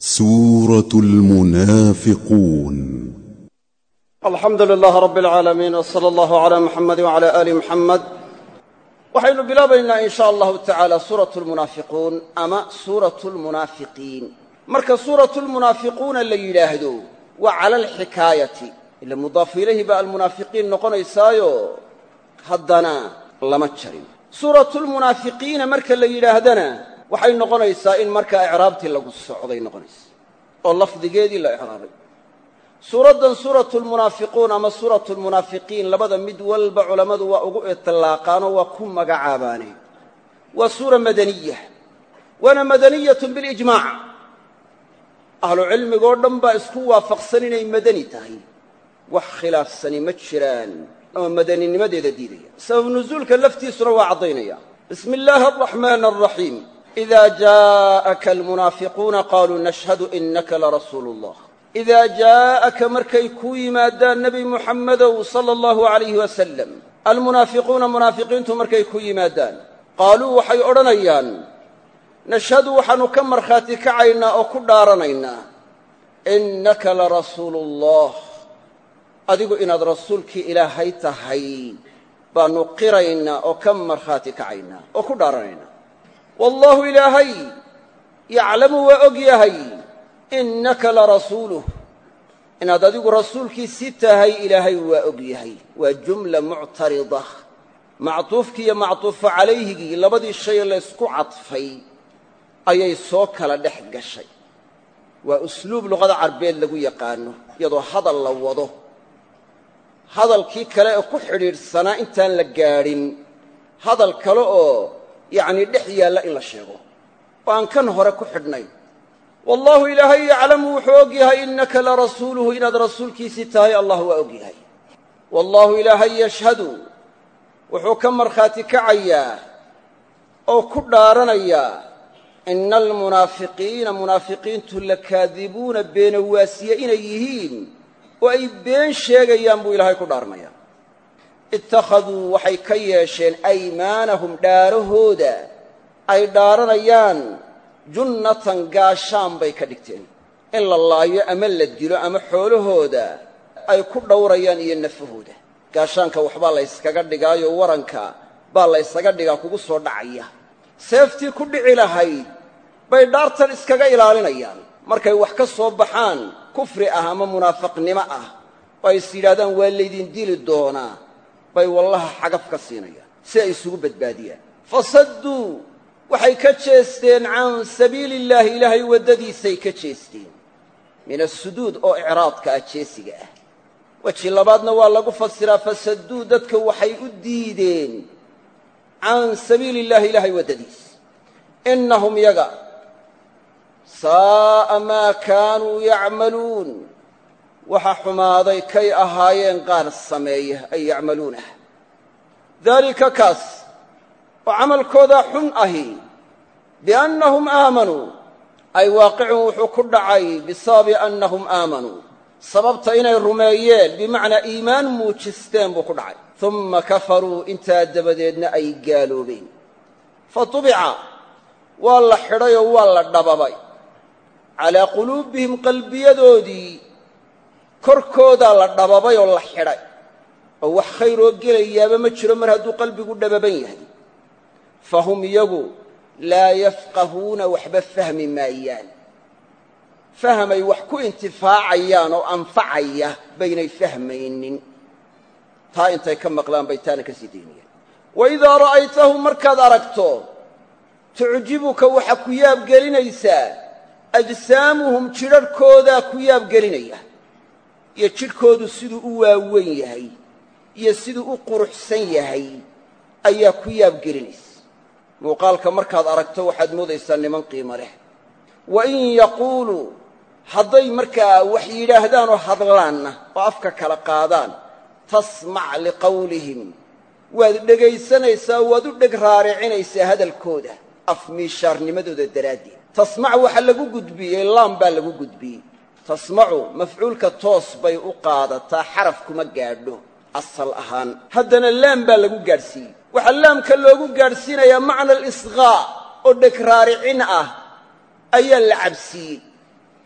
سورة المنافقون. الحمد لله رب العالمين، وصلى الله على محمد وعلى آل محمد. waxaynu bilaabaynaa in sha allahu tacaala suuratu lmunaafiquun ama suuratu lmunaafiqiin. marka suuratu lmunaafiquuna la yidhaahdo waa cala alxikaayati, ila mudaafu ilayhi baa almunaafiqiin noqonaysaayo haddana lama jarin. suuratu lmunaafiqiina marka la yidhaahdana waxay noqonaysaa in markaa icraabtii lagu socday noqonaysa oo lafdigeedii la icraabay. suuraddan suuratu lmunaafiquun ama suuratu lmunaafiqiin labada mid walba culammadu waa ugu itlaaqaanoo waa ku magacaabaane. waa suura madaniya, waana madaniyatun bilijmaac. ahlu cilmigoo dhan baa isku waafaqsan inay madani tahay, wax khilaafsani ma jiraan oo madaninimadeeda diidaya. sabab nusuulka laftiisuna waa caddaynaya. bismi illaahi araxmaani araxiim. idaa jaa'aka almunaafiquuna qaaluu nashhadu innaka larasuulu llah. idaa jaa'aka markay kuu yimaadaan nebi muxammedow sala allahu calayhi wasalam, almunaafiquuna munaafiqiintu markay kuu yimaadaan, qaaluu waxay odhanayaan nashhadu waxaannu ka markhaati kacaynaa oo ku dhaaranaynaa innaka larasuulu llah, adigu inaad rasuulkii ilaahay tahay baannu qiraynaa oo ka markhaati kacaynaa oo ku dhaaranaynaa. wallaahu ilaahay yaclamu waa og yahay innaka larasuuluh, inaad adigu rasuulkiisii tahay ilaahay waa og yahay. waa jumla muctarida, mactuufkii iyo mactuufu calayhigii labadii shay laysku cadfay ayay soo kala dhex gashay. waa usluub luqada carbeed lagu yaqaano, iyadoo hadal la wado hadalkii kale ee ku xidhiidhsanaa intaan la gaadhin hadal kale oo yacnii dhex yaalla in la sheego oo aan kan hore ku xidhnayn. wallaahu ilaahay yaclamu wuxuu og yahay innaka larasuuluhu, inaad rasuulkiisii tahay allah waa og yahay. wallaahu ilaahay yashhadu wuxuu ka markhaati kacayaa oo ku dhaaranayaa ina almunaafiqiina munaafiqiintu lakaadibuuna beenawaasiye inay yihiin oo ay been sheegayaan buu ilaahay ku dhaaranayaa. ittakhaduu waxay ka yeesheen aymaanahum dhaarahooda ay dhaaranayaan junnatan gaashaan bay ka dhigteen, in la laayo ama la dilo ama xoolahooda ay ku dhowrayaan iyo nafahooda. gaashaanka waxbaa la yskaga dhigaayo waranka baa la ysaga dhigaa kugu soo dhacaya. seeftii ku dhici lahayd bay dhaartan iskaga ilaalinayaan. markay wax ka soo baxaan kufri ah ama munaafaqnimo ah oo ay is yidhahdaan waa laydin dili doonaa, bay wallaha xagaf ka siinayaan si ay isugu badbaadiyaan. fasadduu waxay ka jeesteen can sabiili illaahi, ilaahay waddadiisay ka jeesteen. min asuduud oo icraadka ah, jeesiga ah. weji labaadna waa lagu fasiraa fasadduu, dadka waxay u diideen can sabiili illaahi, ilaahay waddadiis. innahum yaga saa'a maa kaanuu yacmaluun, waxa xumaaday kay ahaayeen qaar sameeya ay yacmaluunah. daalika kaas oo camalkoodaa xun ahi biannahum aamanuu, ay waaqicun wuxuu ku dhacay bisababi annahum aamanuu, sababta inay rumeeyeen bimacnaa iimaan muujisteen buu ku dhacay. humma kafaruu, intaa dabadeedna ay gaaloobeen. fa tubica waa la xidhay oo waa la dhababay calaa quluubihim, qalbiyadoodii korkoodaa la dhababay oo la xidhay, oo wax khayroo gelayaaba ma jiro mar hadduu qalbigu dhababan yahay. fahum iyagu laa yafqahuuna, waxba fahmi maayaan. fahmay wax ku intifaacayaan oo anfacaya baynay fahmaynin. taa intay ka maqlaan bay taana ka sii daynayaan. wa idaa ra'aytahum markaad aragto, tucjibuka waxa ku yaabgelinaysaa ajsaamuhum, jidharhkoodaa ku yaabgelinaya, iyo jidhkoodu siduu u waaweyn yahay iyo siduu u quruxsan yahay ayaa ku yaabgelinaysa. muuqaalka markaad aragto waxaad moodaysaa niman qiimo leh. wa in yaquuluu, hadday markaa wax yidhaahdaan oo hadlaanna oo afka kala qaadaan, tasmac liqawlihim, waad dhegaysanaysaa, waad u dheg raaricinaysaa hadalkooda afmiishaarnimadooda daraaddeed. tasmac waxa lagu gudbiyey, laam baa lagu gudbiyey. tasmacu mafcuulka toos bay u qaadataa, xaraf kuma gaadho asal ahaan, haddana laam baa lagu gaadhsiiyey. waxaa laamka loogu gaadhsiinayaa macna alisqaa oo dheg raaricin ah ayaa la cabsiiyey.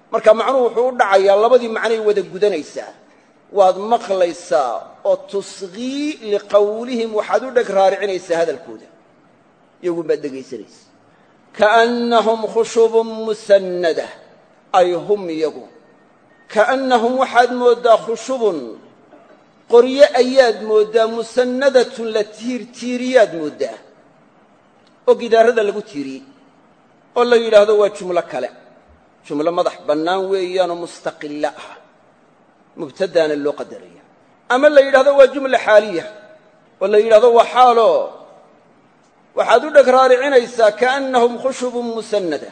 marka macnuhu wuxuu u dhacayaa labadii macnay wada gudanaysaa waad maqlaysaa oo tusqii liqawlihim waxaad u dheg raaricinaysaa hadalkooda iyagun baad dhegaysanaysa kaannahum khushubun musannada ay hum iyagu kaannahum waxaad mooddaa khushubun qoryo ayaad mooddaa musannadatun la tiirtiiriyaad mooddaa oo gidaarada lagu tiiriyey oo la yidhaahdo waa jumlo kale jumlo madax bannaan weeyaanoo mustaqilla ah mubtadaana loo qadaraya ama la yidhahdo waa jumla xaaliya oo la yidhahdo waa xaalo waxaad u dheg raaricinaysaa kaannahum khushubun musannada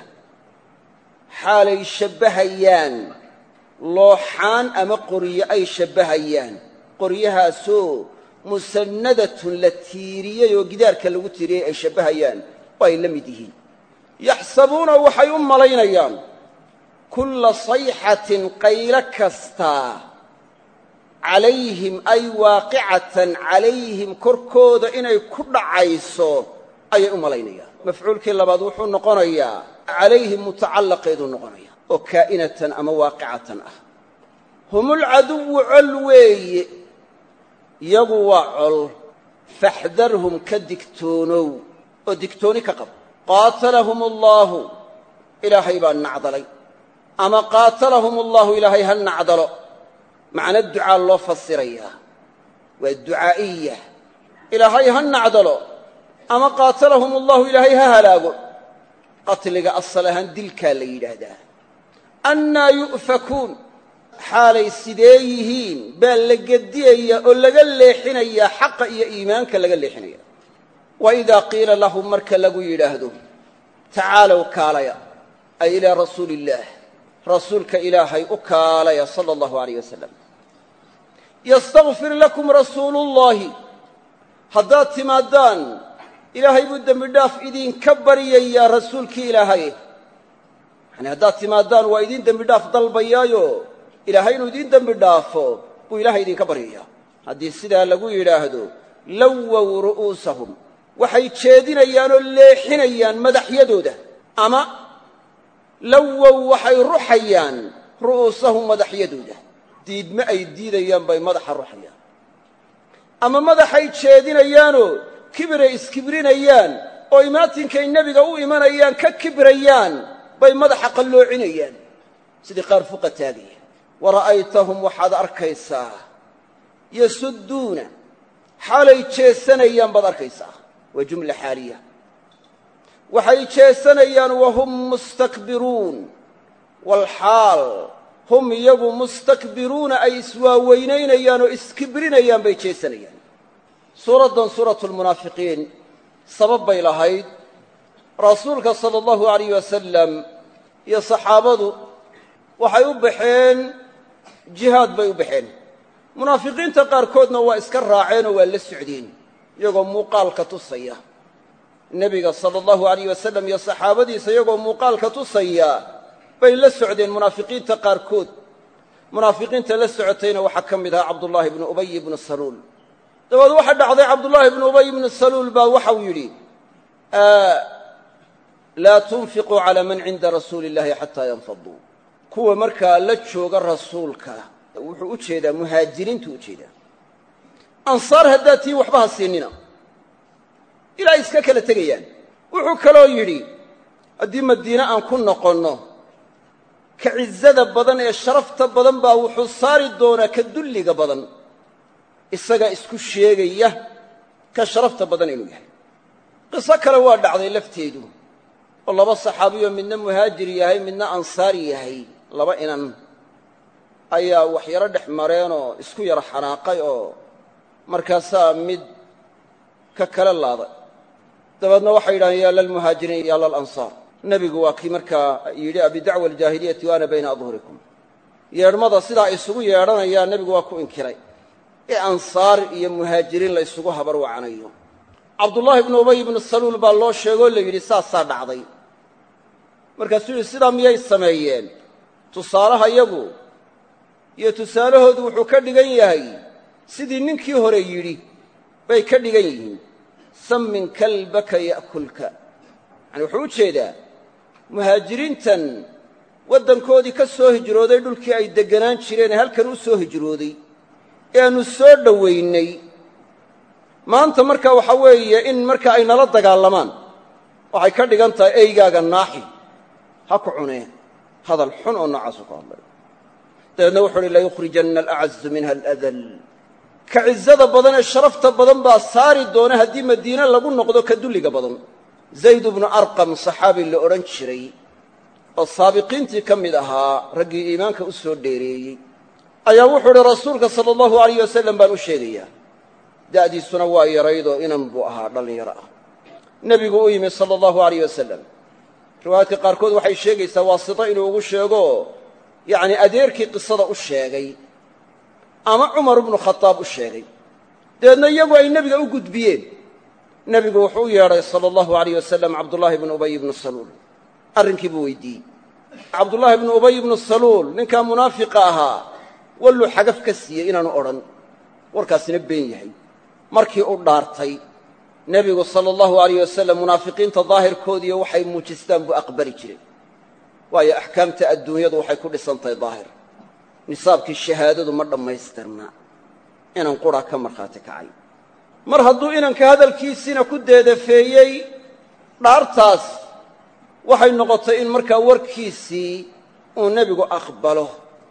xaalay shabbahayaan looxaan ama qoryo ay shabbahayaan qoryahaasoo musannadatun la tiiriyey oo gidaarka lagu tiiriyey ay shabbahayaan oo ay la mid yihiin yaxsabuuna waxay u malaynayaan kulla sayxatin qaylo kastaa calayhim ay waaqicatan calayhim korkooda inay ku dhacayso ayay u malaynayaan mafcuulkii labaad wuxuu noqonayaa calayhim mutacallaqeeduu noqonaya oo kaa'inatan ama waaqicatan ah humulcaduwu col weeye iyagu waa col faxdarhum ka digtoonow oo digtooni ka qab qaatalahum allaahu ilaahay baa nacdalay ama qaatalahum allaahu ilaahay ha nacdalo macno ducaa loo fasirayaa waa ducaa'iya ilaahay ha nacdalo ama qaatalahum allahu ilaahay ha halaago qatliga asal ahaan dilkaa la yidhaahdaa annaa yu'fakuun xaalay sidee yihiin baa la geddiyayaa oo laga leexinayaa xaqa iyo iimaanka laga leexinaya wa idaa qiila lahum marka lagu yidhaahdo tacaalow kaalaya ay ilaa rasuuli illaah rasuulka ilaahay u kaalaya sala allahu alayh wasalam yastakfir lakum rasuuluullaahi haddaad timaadaan ilaahay buu dembi dhaaf idinka baryayaa rasuulkii ilaahay yani haddaad timaadaan waa idin dembi dhaaf dalbayaayo ilaahay inuu idiin dembi dhaafo buu ilaahay idinka baryayaa haddii sidaa lagu yidhaahdo lawow ru'uusahum waxay jeedinayaanoo leexinayaan madaxyadooda ama lawow waxay ruxayaan ru'uusahum madaxyadooda diidme ay diidayaan bay madaxa ruxayaan ama madaxay jeedinayaanoo kibiray iskibrinayaan oo imaatinkay nebiga u imanayaan ka kibrayaan bay madaxa qalloocinayaan sidii qaar fuqa taagaya wara'aytahum waxaad arkaysaa yasudduuna xaalay jeesanayaan baad arkaysaa waa jumla xaaliya waxay jeesanayaan wahum mustakbiruun walxaal hum iyagu mustakbiruuna ay iswaaweynaynayaan oo iskibrinayaan bay jeesanayaan suuraddan suuratu lmunaafiqiin sabab bay lahayd rasuulka sala allahu alayh wasalam iyo saxaabadu waxay u baxeen jihaad bay u baxeen munaafiqiinta qaarkoodna waa iska raaceenoo waa la socdeen iyagoo muuqaalka tusaya nebiga sala allahu alayh wasalam iyo saxaabadiisa iyagoo muuqaalka tusaya bay la socdeen munaafiqiinta qaarkood munaafiqiinta la socotayna waxaa ka mid ahaa cabdullaahi ibnu ubay ibnu saluul dabaed waxa dhacday cabdullaahi ibnu ubay ibnu saluul baa waxau yidhi laa tunfiquu calaa man cinda rasuuli illahi xataa yanfaduu kuwa markaa la jooga rasuulka wuxuu u jeedaa muhaajiriintu u jeedaa ansaar haddaad tihiin waxba ha siinina ilaa iska kala tegayaan wuxuu kaloo yidhi haddii madiine aan ku noqonno ka cizada badan ee sharafta badan baa wuxuu saari doonaa ka dulliga badan isagaa isku sheegaya ka sharafta badan inuu yahay qiso kale waa dhacday lafteedu oo laba saxaabiyoo midna muhaajir yahay midna ansaari yahay laba inan ayaa wax yaro dhex mareenoo isku yaro xanaaqay oo markaasaa mid ka kala laaday dabeedna waxay yidhahdeen yaa lalmuhaajiriin yaa lalansaar nebigu waa kii markaa yidhi abidacwa aljaahiliyati wa ana bayna adhurikum yeedhmada sidaa isugu yeedhanayaa nebigu waa ku inkiray ee ansaar iyo muhaajiriin la ysugu habar wacanayo cabdullaahi ibnu ubay ibnu saluul baa loo sheegoo la yidhi saasaa dhacday markaasuu yidhi sidaa miyay sameeyeen tusaalaha yagu iyo tusaalahoodu wuxuu ka dhigan yahay sidii ninkii hore yidhi bay ka dhigan yihiin sammin kalbaka ya'kulka yani wuxuu u jeedaa muhaajiriintan waddankoodii ka soo hijrooday dhulkii ay degganaan jireen ee halkan u soo hijrooday ee aannu soo dhowaynay maanta marka waxa weeye in marka ay nala dagaalamaan waxay ka dhigan tahay eygaaga naaxi ha ku cuneen hadal xun oo noocaasu ku hadlay dabeedna wuxuu uhi layukhrijanna alacazu minha aladal ka cizada badan ee sharafta badan baa saari doona haddii madiine lagu noqdo ka dulliga badan zayd bnu arqam saxaabi la odhan jiray oo saabiqiintii ka mid ahaa raggii iimaanka u soo dheereeyey ayaa wuxuu idhi rasuulka sala allahu alayh wasalam baan u sheegayaa da'diisuna waa yaraydoo inan buu ahaa dhallinyaro ah nebigu u yimi sala allahu alayh wasalam riwaayaadka qaarkood waxay sheegaysaa waasito inuu ugu sheego yacnii adeerkii qisada u sheegay ama cumar ibnu khadaab u sheegay dabeedna iyagu ay nebiga u gudbiyeen nebigu wuxuu u yeedhay sala allahu alayh wasalam cabdullaahi bnu ubay ibnu saluul arrinkii buu weydiiyey cabdullaahi bnu ubay ibnu saluul ninkaa munaafiqa ahaa walluu xagaf ka siiyey inaanu odhan warkaasina been yahay markii u dhaartay nebigu sala allahu alayh wasalam munaafiqiinta daahirkoodiiyo waxay muujistaan buu aqbali jiray waayo axkaamta adduunyadu waxay ku dhisantahay daahir nisaabkii shahaadadu ma dhammaystirna inan qura ka markhaati kacay mar hadduu inanka hadalkiisiina ku deedafeeyey dhaartaas waxay noqotay in markaa warkiisii uu nebigu aqbalo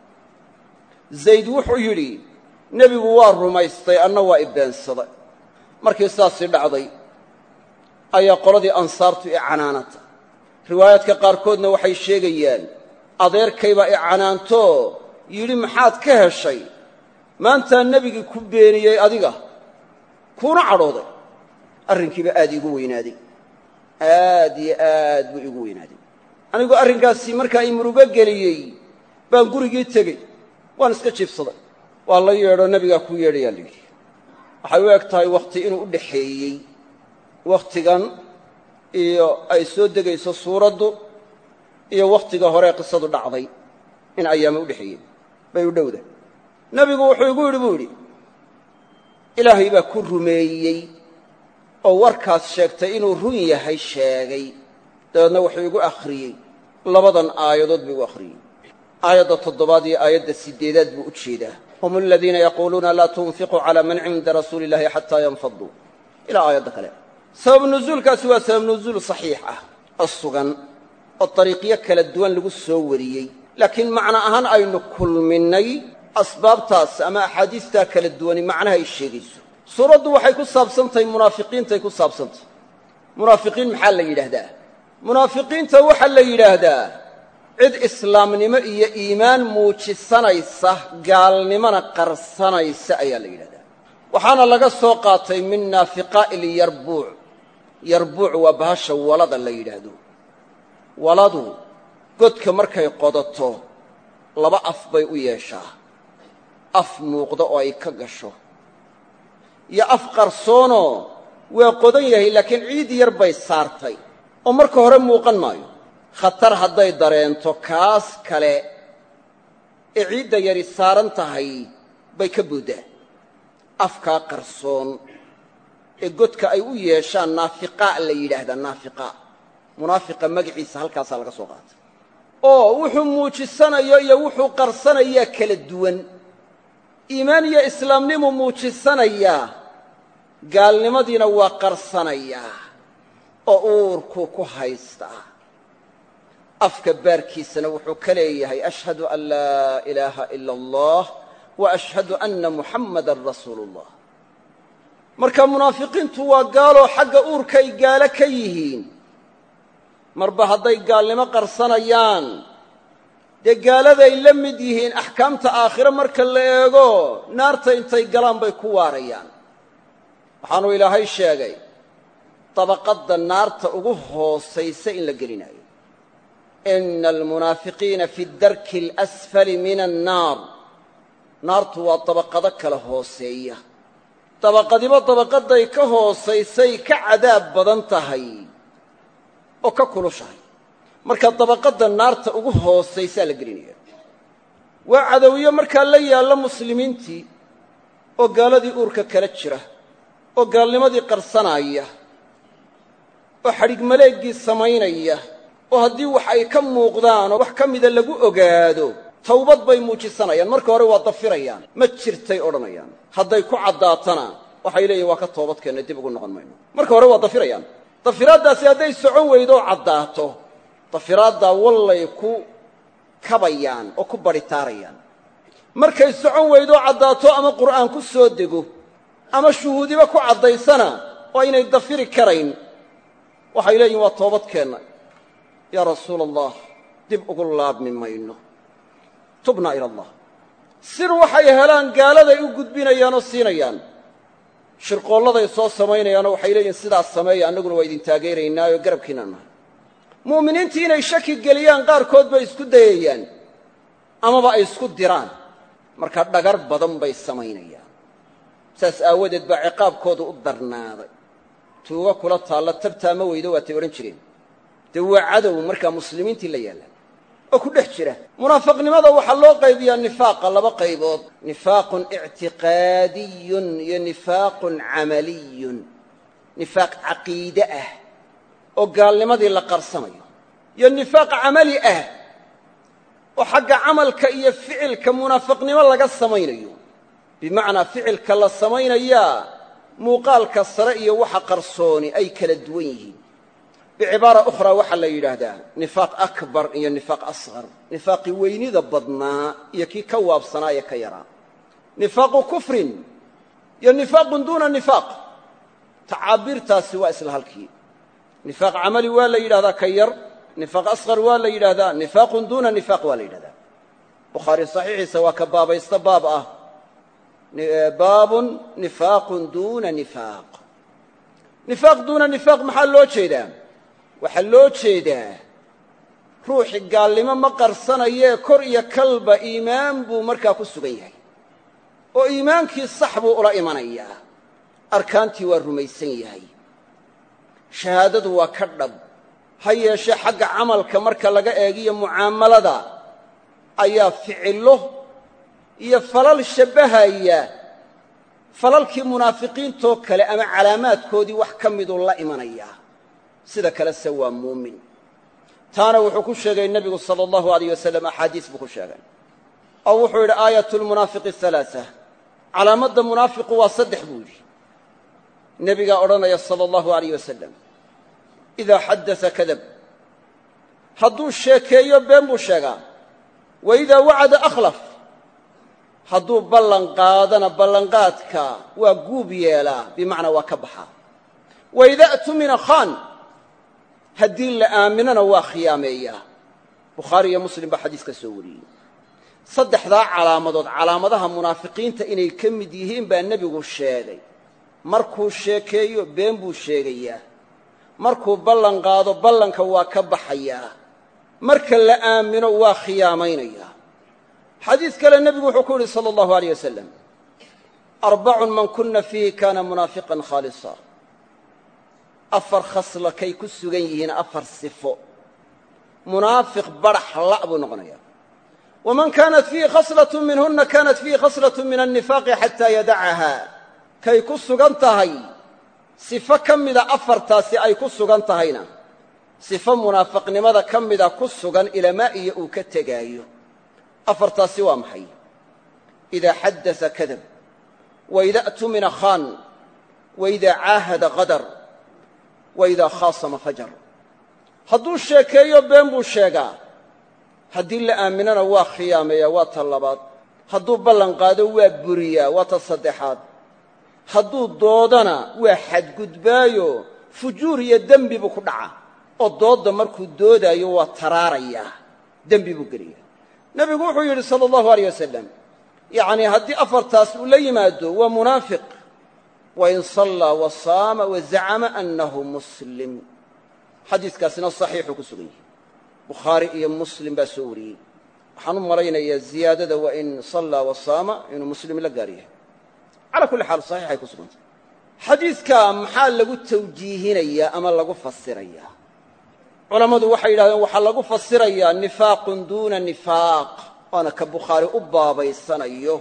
zayd wuxuu yidhi nebigu waa rumaystay anna waa i beensaday markii saasii dhacday ayaa qoladii ansaartu i canaanata riwaayaadka qaarkoodna waxay sheegayaan adeerkaybaa i canaanto yidhi maxaad ka heshay maantaa nebigii ku beeniyey adiga kuuna cadhooday arrinkiiba aad iigu weynaaday aad iyo aad buu iigu weynaaday anigoo arrinkaasi markaa i murugo geliyey baan gurigii tegey waan iska jiibsaday waa la yeedho nebigaa kuu yeedhayaa la yidhi waxay u eg tahay wakhti inuu u dhaxeeyey wakhtigan iyo ay soo degayso suuraddu iyo wakhtiga hore qisadu dhacday in ayaama u dhexeeyeen bay u dhowda nebigu wuxuu igu yidhi buu yidhi ilaahay baa ku rumeeyey oo warkaas sheegtay inuu run yahay sheegay dabeedna wuxuu igu akhriyey labadan aayadood buu igu akhriyey aayadda 7 iyo aayadda 8 buu u jeedaa hum aladiina yaquuluuna laa tunfiquu calaa man cinda rasuuli illahi xataa yanfaduu ilaa aayadda kale sabab nuzuulkaasi waa sabab nuzuul saxiix ah oo sugan oo dariiqyo kala duwan lagu soo wariyey laakiin macno ahaan aynu kulminnay asbaabtaas ama axaadiistaa kala duwani macnaha ay sheegayso suuraddu waxay ku saabsantahay munaafiqiintay ku saabsantahay munaafiqiin maxaa la yidhaahdaa munaafiqiinta waxaa la yidhaahdaa cid islaamnimo iyo iimaan muujisanaysa gaalnimona qarsanaysa ayaa la yidhahdaa waxaana laga soo qaatay min naafiqaa'i lyarbuuc yarbuuc waa bahasha walada la yidhaahdo waladu godka markay qodato 2 af bay u yeeshaa af muuqda oo ay ka gasho iyo af qarsoonoo waa qodan yahay laakiin ciid yar bay saartay oo marka hore muuqan maayo khatar hadday dareento kaas kale ee ciidda yari saaran tahay bay ka booddaa afkaa qarsoon ee godka ay u yeeshaan naafiqaa la yidhaahdaa naafiqaa munaafiqa magaciisa halkaasaa laga soo qaatay oo wuxuu muujisanayo iyo wuxuu qarsanayaa kala duwan iimaan iyo islaamnimu muujisanayaa gaalnimadiina waa qarsanayaa oo uurkuu ku haystaa afka baarkiisana wuxuu ka leeyahay ashhadu an laa ilaaha ila allah wa ashhadu anna muxammadan rasuulu ullah marka munaafiqiintu waa gaaloo xagga uurkay gaalo ka yihiin marba hadday gaalnimo qarsanayaan dee gaaladay la mid yihiin axkaamta aakhire marka la eego naarta intay galaan bay ku waarayaan waxaanuu ilaahay sheegay dabaqadda naarta ugu hoosaysa in la gelinayo ina almunaafiqiina fi darki alasfali min annaar naartu waa dabaqado kala hooseeya dabaqadiba dabaqaday ka hoosaysay ka cadaab badan tahay oo ka kulushahay marka dabaqadda naarta ugu hoosaysaa la gelinaya waa cadowyo markaa la yaalla muslimiintii oo gaaladii uurka kala jira oo gaalnimadii qarsanaya oo xadhig maleeggii samaynaya oo haddii wax ay ka muuqdaan oo wax ka mida lagu ogaado tawbad bay muujisanayaan. marka hore waa dafirayaan, ma jirtay odhanayaan. hadday ku caddaatana waxay leeyihin waa ka toobadkeenna, dib ugu noqon mayno. marka hore waa dafirayaan. dafiraaddaasi hadday socon weydo oo caddaato, dafiraaddaa wallay ku kabayaan oo ku baritaarayaan. markay socon weydo oo caddaato ama qur'aan ku soo dego ama shuhuudiba ku caddaysana oo aynay dafiri karayn, waxay leeyihin waa toobadkeenna, yaa rasuula allah dib ugu laabmi mayno, tubnaa ila allah. sir waxay helaan gaaladay u gudbinayaan oo siinayaan. shirqoolladay soo samaynayaanoo waxay leeyihin sidaas sameeya, annaguna waa idin taageeraynaayo garabkiinna nahay. mu'miniintii inay shaki geliyaan qaarkood bay isku dayayaan amaba ay isku diraan, markaa dhagar badan bay samaynayaan. saas aawadeed baa ciqaabkoodu u darnaaday. tuuga kula taalla tabtaa ma weydo waatay odhan jireen. dee waa cadow markaa muslimiintii la yaalla oo ku dhex jira. munaafiqnimada waxaa loo qaybiyaa nifaaqa laba qaybood: nifaaqun ictiqaadiyun iyo nifaaqun camaliyun. nifaaq caqiide ah oo gaalnimadii la qarsanayo, iyo nifaaq camali ah oo xagga camalka iyo ficilka munaafiqnimo laga samaynayo. bimacnaa ficilka la samaynayaa muuqaalka sare iyo waxa qarsooni ay kala duwan yihiin. bicibaara ukhraa waxaa la yidhaahdaa nifaaq akbar iyo nifaaq asqar. nifaaqii weynida badnaa iyo kii ka waabsanaa ee ka yaraa. nifaaqu kufrin iyo nifaaqun duuna nifaaq. tacaabiirtaasi waa isla halkii. nifaaq camali waa la yidhahdaa ka yar, nifaaq asqar waa la yidhaahdaa, nifaaqun duuna nifaaq waa la yidhahdaa. bukhaari saxiixiisa waa ka baabaysta baab ah baabun nifaaqun duuna nifaaq. nifaaq duuna nifaaq maxaa loo jeedaa? waxaa loo jeedaa ruuxi gaalnimo ma qarsanayee kor iyo kalba iimaan buu markaa ku sugan yahay, oo iimaankii sax buu ula imanayaa. arkaantii waa rumaysan yahay, shahaadadu waa ka dhab. ha yeeshee xagga camalka marka laga eegiyo mucaamalada ayaa ficillo iyo falal shabbahaya falalkii munaafiqiintoo kale ama calaamaadkoodii wax ka miduu la imanayaa. sida kalese waa muumin. taana wuxuu ku sheegay nebigu sala allahu alayh wasalam, axaadiis buu ku sheegay oo wuxuu yidhi aayatu lmunaafiqi halaaa. calaamadda munaafiqu waa saddex buu yidhi. nebigaa odhanaya sala allahu alayh wasalam, idaa xaddasa kadab. hadduu sheekeeyo been buu sheegaa. wa idaa wacada akhlaf. hadduu ballan qaadana ballanqaadka waa guub yeelaa, bimacnaa waa ka baxaa. wa idaa a'tumina khaan. haddii la aaminana waa khiyaameeyaa. bukhaari iyo muslim baa xadiiska soo wariyey. saddexdaa calaamadood calaamadaha munaafiqiinta inay ka mid yihiin baa nebigu sheegay. markuu sheekeeyo been buu sheegayaa. markuu ballan qaado ballanka waa ka baxayaa. marka la aamino waa khiyaamaynayaa. xadiis kale nebigu wuxuu ku yidhi sala allahu alayh wasalam, arbacun man kunna fiihi kaana munaafiqan khaalisa. afar khasla kay ku sugan yihiin, afar sifo, munaafiq badhax la' buu noqonayaa. waman kaanat fiihi khaslatun minhunna kaanat fiihi khaslatun min annifaaqi xataa yadacahaa. kay ku sugan tahay sifo ka mida afartaasi ay ku sugan tahayna, sifo munaafiqnimada ka mida ku sugan ilamaa iyo uu ka tegaayo. afartaasi waa maxay? idaa xaddasa kadab, wa idaa a'tumina khaan, wa idaa caahada qadar, wa idaa khaasama fajar. hadduu sheekeeyo been buu sheegaa. haddii la aaminana waa khiyaameeyaa, waa ta labaad. hadduu ballan qaado waa buriyaa, waa ta saddexaad. hadduu doodana waa xadgudbaayo, fujuur iyo dembi buu ku dhacaa, oo doodda markuu doodaayo waa taraarayaa, dembi buu geliyaa. nebigu wuxuu yidhi sala allahu alayh wasalam, yacnii haddii afartaas uu la yimaado waa munaafiq. wain sallaa wa saama wa zacama annahu muslim. xadiiskaasina saxiixuu ku sugan yahay. bukhaari iyo muslim baa soo wariyey. waxaan u malaynayaa ziyaadada waa in sallaa wa saama inuu muslim la gaar yahay. calaa kulli xaal saxiixay ku sugantay. xadiidka maxaa lagu tawjiihinayaa ama lagu fasirayaa? culammadu waxay yidhahdeen waxaa lagu fasirayaa nifaaqun duuna nifaaq, waana ka bukhaari u baabaysanayo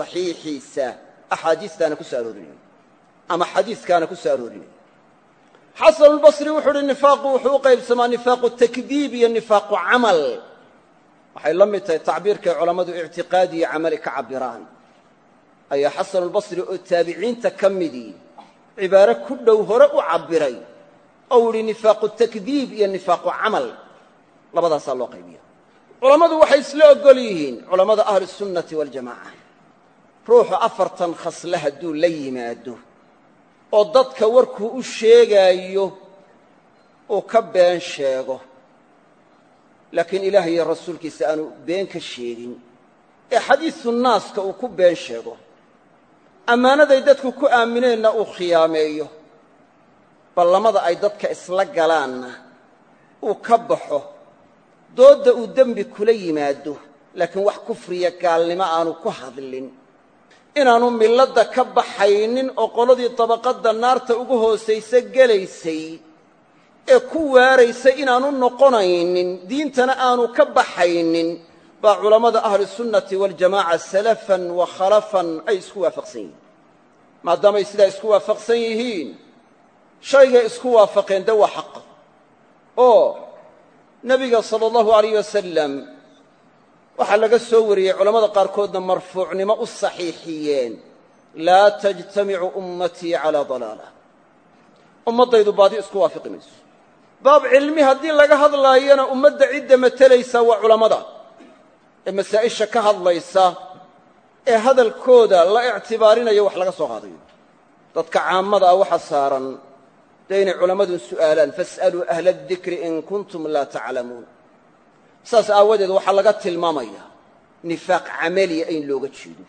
saxiixiisa axaadiistaana ku soo aroorinayo ama xadiiskaana ku soo aroorinayo. xasanulbasri wuxuu uhi nifaaqu wuxuu u qaybsamaa nifaaqu takdiib iyo nifaaqu camal waxay la mid tahay tacbiirkay culammadu ictiqaadi iyo camali ka cabbiraan ayaa xasanulbasri oo taabiciinta ka midii cibaare ku dhow hore u cabbiray ou idhi nifaaqu takdiib iyo nifaaqu camal labadaasaa loo qaybiya culammadu waxay isla oggol yihiin culammada ahlusunnati waljamaca ruuxu 4 khasle hadduu la yimaado oo dadka warkuu u sheegaayo uu ka been sheego laakiin ilaah iyo rasuulkiisa aanu been ka sheegin ee xadiisu naaska uu ku been sheego ammaanaday dadku ku aamineenna uu khiyaameeyo ballamada ay dadka isla galaanna uu ka baxo doodda uu dembi kula yimaado laakiin wax kufriya gaalnimo aanu ku hadlin inaanu milladda ka baxaynin oo qoladii dabaqadda naarta ugu hoosaysa gelaysay ee ku waaraysay inaanu noqonaynin diintana aanu ka baxaynin baa culammada ahlusunnati waljamaaca salafan wa khalafan ay isku waafaqsan yihiin maadaamay sidaa isku waafaqsan yihiin shaygay isku waafaqeen de waa xaqa oo nebiga sala allahu alayh wasalam waxaa laga soo wariyey culammada qaarkoodna marfuucnimo u saxiixiyeen laa tajtamicu ummatii calaa dalaala ummaddaydu baadi isku waafiqi mayso baab cilmi haddii laga hadlaayana ummadda cidda matelaysa waa culammada ee masaa'isha ka hadlaysa ee hadalkooda la ictibaarinayo wax laga soo qaadayo dadka caammada ah waxa saaran dee inay culammadu su'aalaan fas'aluu ahla adikri in kuntum laa taclamuun saas aawadeed waxaa laga tilmaamaya nifaaq camaliya in looga jeedo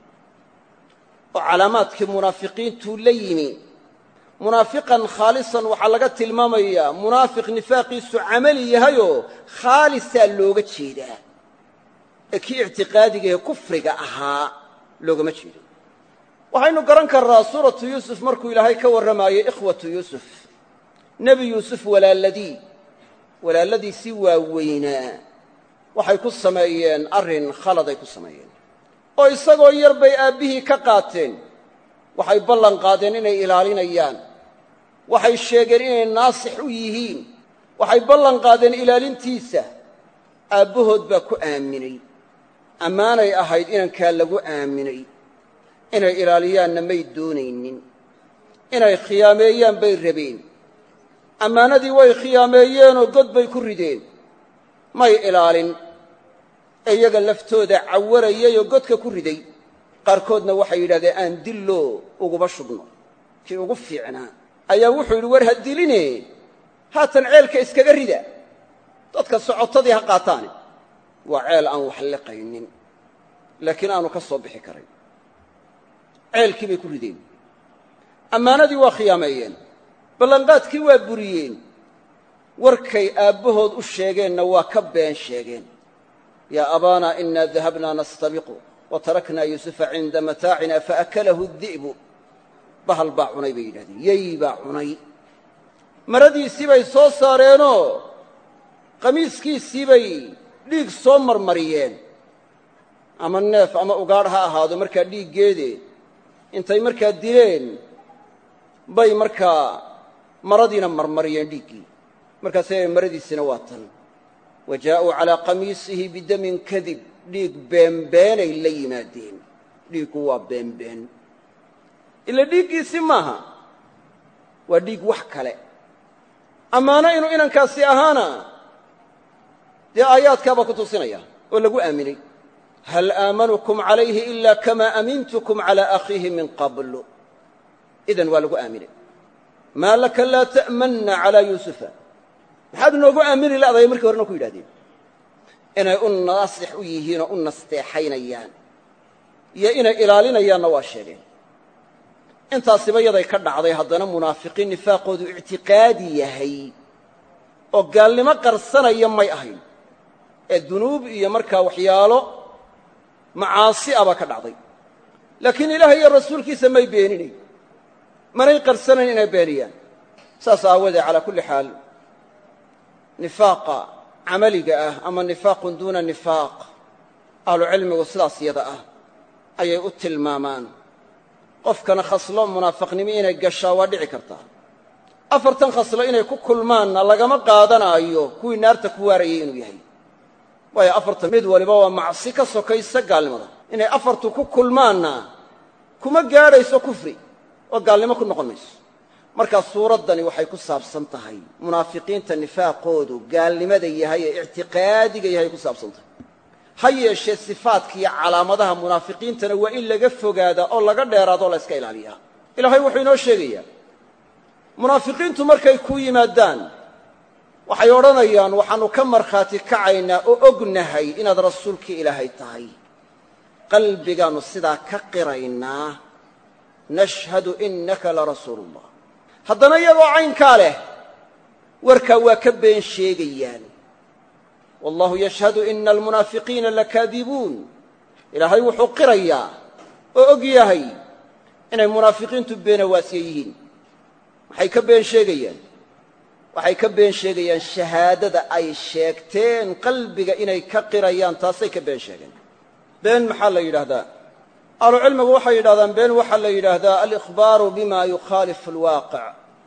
oo calaamaadkii munaafiqiintuu la yimi munaafiqan khaalisan waxaa laga tilmaamayaa munaafiq nifaaqiisu camali yahayoo khaalisaa looga jeedaa ee kii ictiqaadiga ee kufriga ahaa loogama jeedo waxaynu garan karnaa suuratu yuusuf markuu ilaahay ka warramaayey ikhwatu yuusuf nebi yuusuf walaaladiisii waaweynaa waxay ku sameeyeen arrin khaladay ku sameeyeen oo isagoo yar bay aabbihii ka qaateen waxay ballan qaadeen inay ilaalinayaan waxay sheegeen inay naasix u yihiin waxay ballan qaadeen ilaalintiisa aabbahood baa ku aaminay ammaanay ahayd inankaa lagu aaminay inay ilaaliyaanna may doonaynin inay khiyaameeyaan bay rabeen ammaanadii way khiyaameeyeenoo god bay ku rideen may ilaalin ee iyaga laftooda cawarayay oo godka ku riday qaarkoodna waxay yidhahdeen aan dillo uguba shubno kii ugu fiicnaa ayaa wuxuu yidhi war ha diline haatan ceelka iskaga rida dadka socotadii ha qaataane waa ceel aan wax liqaynin laakiin aanu ka soo bixi karayn ceelkii bay ku rideen ammaanadii waa khiyaameeyeen ballanqaadkii waa buriyeen warkay aabbahood u sheegeenna waa ka been sheegeen yaa abaana inaa dahabnaa nastabiqu wa taraknaa yuusufa cinda mataacina faakalahu di'bu bahal baa cunay bay yidhahdeen yey baa cunay maradiisii bay soo saareenoo qamiiskiisii bay dhiig soo marmariyeen ama neef ama ugaadh ha ahaado markaa dhiiggeede intay markaa dileen bay markaa maradiina marmariyeen dhiiggii markaasay maradiisina waa tan wa jaa'uu calaa qamiisihi bidamin kadib dhiig beenbeenay la yimaadeen dhiiggu waa beenbeen ila dhiiggiisi maaha waa dhiig wax kale ammaano inuu inankaasi ahaana dee aayaadkaabaa ku tusinaya oo lagu aaminay hal aamanukum calayhi ila kamaa amintukum calaa akhiihi min qablu idan waa lagu aaminay maa laka laa ta'manna calaa yuusufa maxaad noogu aamini la'day markii horena ku yidhahdeen inay u naasix u yihiin oo u nasteexaynayaan iyo inay ilaalinayaanna waa sheegeen intaasiba yaday ka dhacday haddana munaafiqiin nifaaqoodu ictiqaadi yahay oo gaalnimo qarsanaya may ahayn ee dunuub iyo markaa waxyaalo macaasi ah baa ka dhacday laakiin ilaahay iyo rasuulkiisa may beeninayn manay qarsanayn inay beeniyaan saas aawadee calaa kulli xaal nifaaqa camaliga ah ama nifaaqun duuna nifaaq ahlucilmigu sidaas yada ah ayay u tilmaamaan qofkana khaslo munaafaqnimo inay gashaa waa dhici kartaa afartan khaslo inay ku kulmaanna lagama qaadanaayo kuwii naarta ku waarayay inuu yahay waayo afartan mid waliba waa macsi ka sokaysa gaalnimada inay afartu ku kulmaanna kuma gaadhayso kufri oo gaalnimo ku noqon mayso markaa suuraddani waxay ku saabsan tahay munaafiqiinta nifaaqoodu gaalnimada yahay ee ictiqaadiga yahay ku saabsan tahay ha yeeshee sifaadka iyo calaamadaha munaafiqiintana waa in laga fogaadaa oo laga dheeraado o la iska ilaaliyaa ilaahay wuxuu inoo sheegayaa munaafiqiintu markay ku yimaadaan waxay odhanayaan waxaannu ka markhaati kacaynaa oo ognahay inaad rasuulkii ilaahay tahay qalbigaannu sidaa ka qiraynaa nashhadu innaka larasuulullah haddana iyagoo caynkaa leh warkaa waa ka been sheegayaan wallahu yashhadu ina almunaafiqiina lakaadibuun ilaahay wuxuu qirayaa oo og yahay inay munaafiqiintu beenawaasye yihiin maxay ka been sheegayaan waxay ka been sheegayaan shahaadada ay sheegteen qalbiga inay ka qirayaan taasay ka been sheegeen been maxaa la yidhaahdaa ahlucilmigu waxay yidhahdaan been waxaa la yidhaahdaa alikhbaaru bima yukhaalifu alwaaqic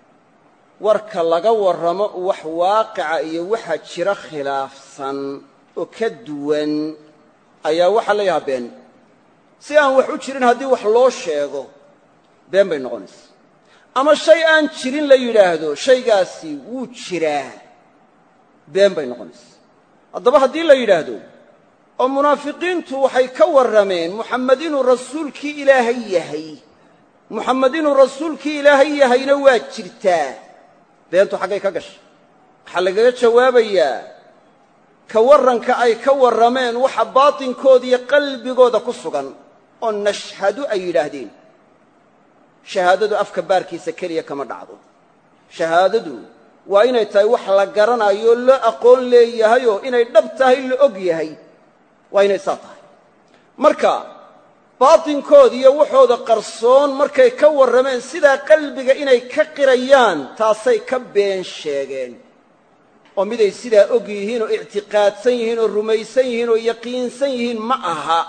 warka laga warramo wax waaqica iyo waxa jira khilaafsan oo ka duwan ayaa waxaa la yidhahaa been si aan wax u jirin haddii wax loo sheego been bay noqonaysa ama shay aan jirin la yidhaahdo shaygaasi wuu jiraa been bay noqonaysa haddaba haddii la yidhaahdo oo munaafiqiintu waxay ka warrameen muxamed inuu rasuulkii ilaahay yahay muxamed inuu rasuulkii ilaahay yahayna waa jirtaa beentu xaggay ka gashay waxaa lagaga jawaabayaa ka warranka ay ka warrameen waxa baatinkooda iyo qalbigooda ku sugan oo nashhadu ay yidhaahdeen shahaadadu afka baarkiisa keliya kama dhacdo shahaadadu waa inay tahay wax la garanayo la aqoon leeyahayoo inay dhab tahay la og yahay waa inay saa tahay marka baatinkooda iyo waxooda qarsoon markay ka warrameen sidaa qalbiga inay ka qirayaan taasay ka been sheegeen oo miday sidaa og yihiin oo ictiqaadsan yihiin oo rumaysan yihiin oo yaqiinsan yihiin ma aha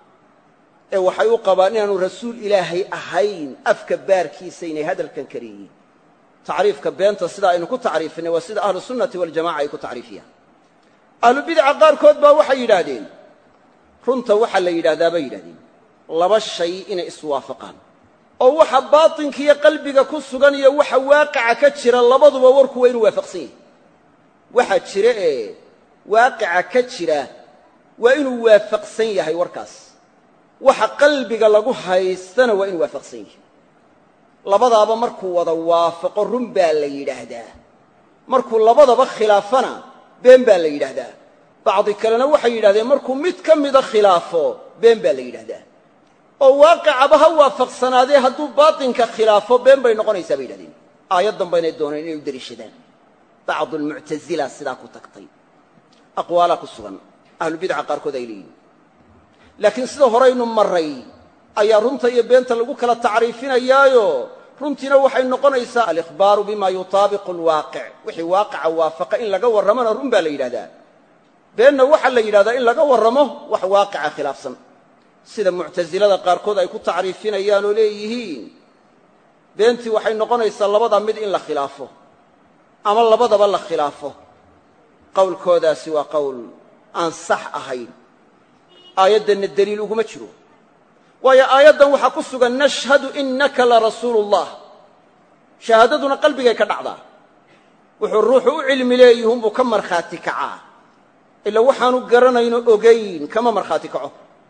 ee waxay u qabaan inaanu rasuul ilaahay ahayn afka baarkiisa inay hadalkan kariyiin tacriifka beenta sidaa aynu ku tacriifinay waa sida ahlu sunnati waljamaca ay ku tacriifiyaan ahlubidaca qaarkood baa waxay yidhaahdeen runta waxaa la yidhahdaa bay yidhahdeen laba shay inay iswaafaqaan oo waxa baatinkiiyo qalbiga ku sugan iyo waxa waaqica ka jira labaduba warku waa inuu waafaqsan yahay waxa jira ee waaqica ka jira waa inuu waafaqsan yahay warkaas waxa qalbiga lagu haystana waa inuu waafaqsan yahay labadaaba markuu wada waafaqo run baa la yidhaahdaa markuu labadaba khilaafana been baa la yidhaahdaa bacdi kalena waxay yidhahdeen markuu mid ka mida khilaafo been baa la yidhaahdaa oo waaqicaba ha waafaqsanaadee hadduu baatinka khilaafo been bay noqonaysaa bay yidhahdeen aayaddan baynay dooneen inay u deliishadaan bacdu almuctasila sidaa ku tagtay aqwaalaa ku sugan ahlubidca qaarkood ay leeyihin laakiin sida horaynu marray ayaa runta iyo beenta lagu kala tacriifinayaayo runtiina waxay noqonaysaa alikhbaaru bima yutaabiqu alwaaqic wixii waaqica waafaqa in laga warramona run baa la yidhahdaa beenna waxaa la yidhahdaa in laga warramo wax waaqica khilaafsan sida muctasilada qaarkood ay ku tacriifinayaan oo leeyihiin beentii waxay noqonaysaa labada mid in la khilaafo ama labadaba la khilaafo qowlkoodaasi waa qowl aan sax ahayn aayaddanna deliil uguma jiro waayo aayaddan waxaa ku sugan nashhadu innaka larasuulullah shahaadaduna qalbigay ka dhacdaa wuxuu ruuxu u cilmi leeyihunbuu ka markhaati kacaa ila waxaanu garanayno ogayn kama markhaati kaco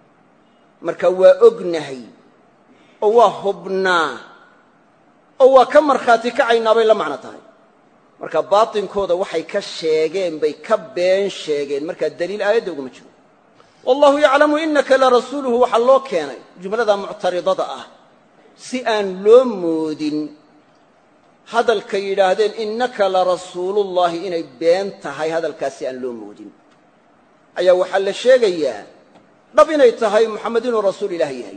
marka waa ognahay oo waa hubnaa oo waa ka markhaati kacaynaa bay la macno tahay marka baatinkooda waxay ka sheegeen bay ka been sheegeen markaa deliil aayadda uguma jiro wallahu yaclamu innaka larasuuluhu waxaa loo keenay jumlada muctaridada ah si aan loo moodin hadalka yidhaahdeen innaka larasuulullahi inay been tahay hadalkaas si aan loo moodin ayaa waxaa la sheegayaa dhab inay tahay muxamed inuu rasuul ilaahi yahay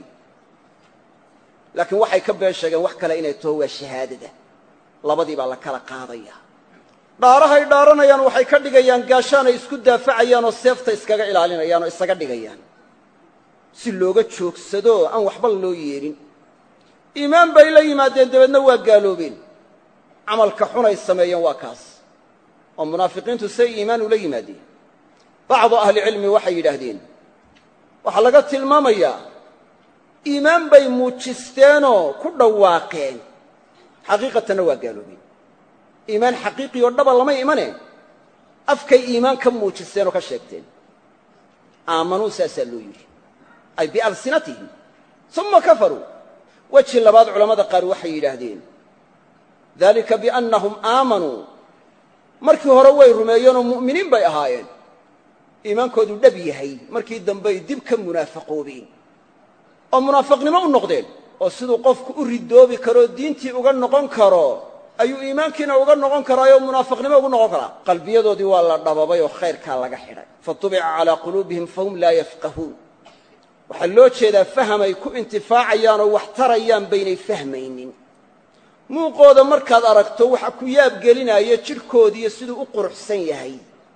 laakiin waxay ka been sheegeen wax kale inay taho waa shahaadada labadii baa la kala qaadaya dhaarahay dhaaranayaan waxay ka dhigayaan gaashaan ay isku daafacayaan oo seefta iskaga ilaalinayaan oo isaga dhigayaan si looga joogsado aan waxba loo yeelin iimaan bay la yimaadeen dabeedna waa gaaloobeen camalka xunay sameeyeen waa kaas oo munaafiqiintu say iimaan ula yimaadeen bacdu ahlicilmi waxay yidhaahdeen waxaa laga tilmaamayaa iimaan bay muujisteenoo ku dhawaaqeen xaqiiqatanna waa gaaloobeen iimaan xaqiiqi oo dhaba lama imaneen afkay iimaan ka muujisteen oo ka sheegteen aamanuu saasaa loo yidhi ay bialsinatihim uma kafaruu weji labaad culammada qaar waxay yidhaahdeen dalika biannahum aamanuu markii hore way rumeeyeenoo mu'miniin bay ahaayeen iimaankoodu dhab yahay markii dambey dib ka munaafaqoobeen oo munaafiqnimo u noqdeen oo siduu qofku u ridoobi karoo diintii uga noqon karo ayuu iimaankiina uga noqon karaayoo munaafiqnimo ugu noqon karaa qalbiyadoodii waa la dhababay oo khayrkaa laga xidhay fatubica calaa quluubihim fahum laa yafqahuun waxaa loo jeedaa fahamay ku intifaacayaan oo wax tarayaan baynay fahmaynin muuqooda markaad aragto waxa ku yaabgelinaya jidhkoodiiyo siduu u quruxsan yahay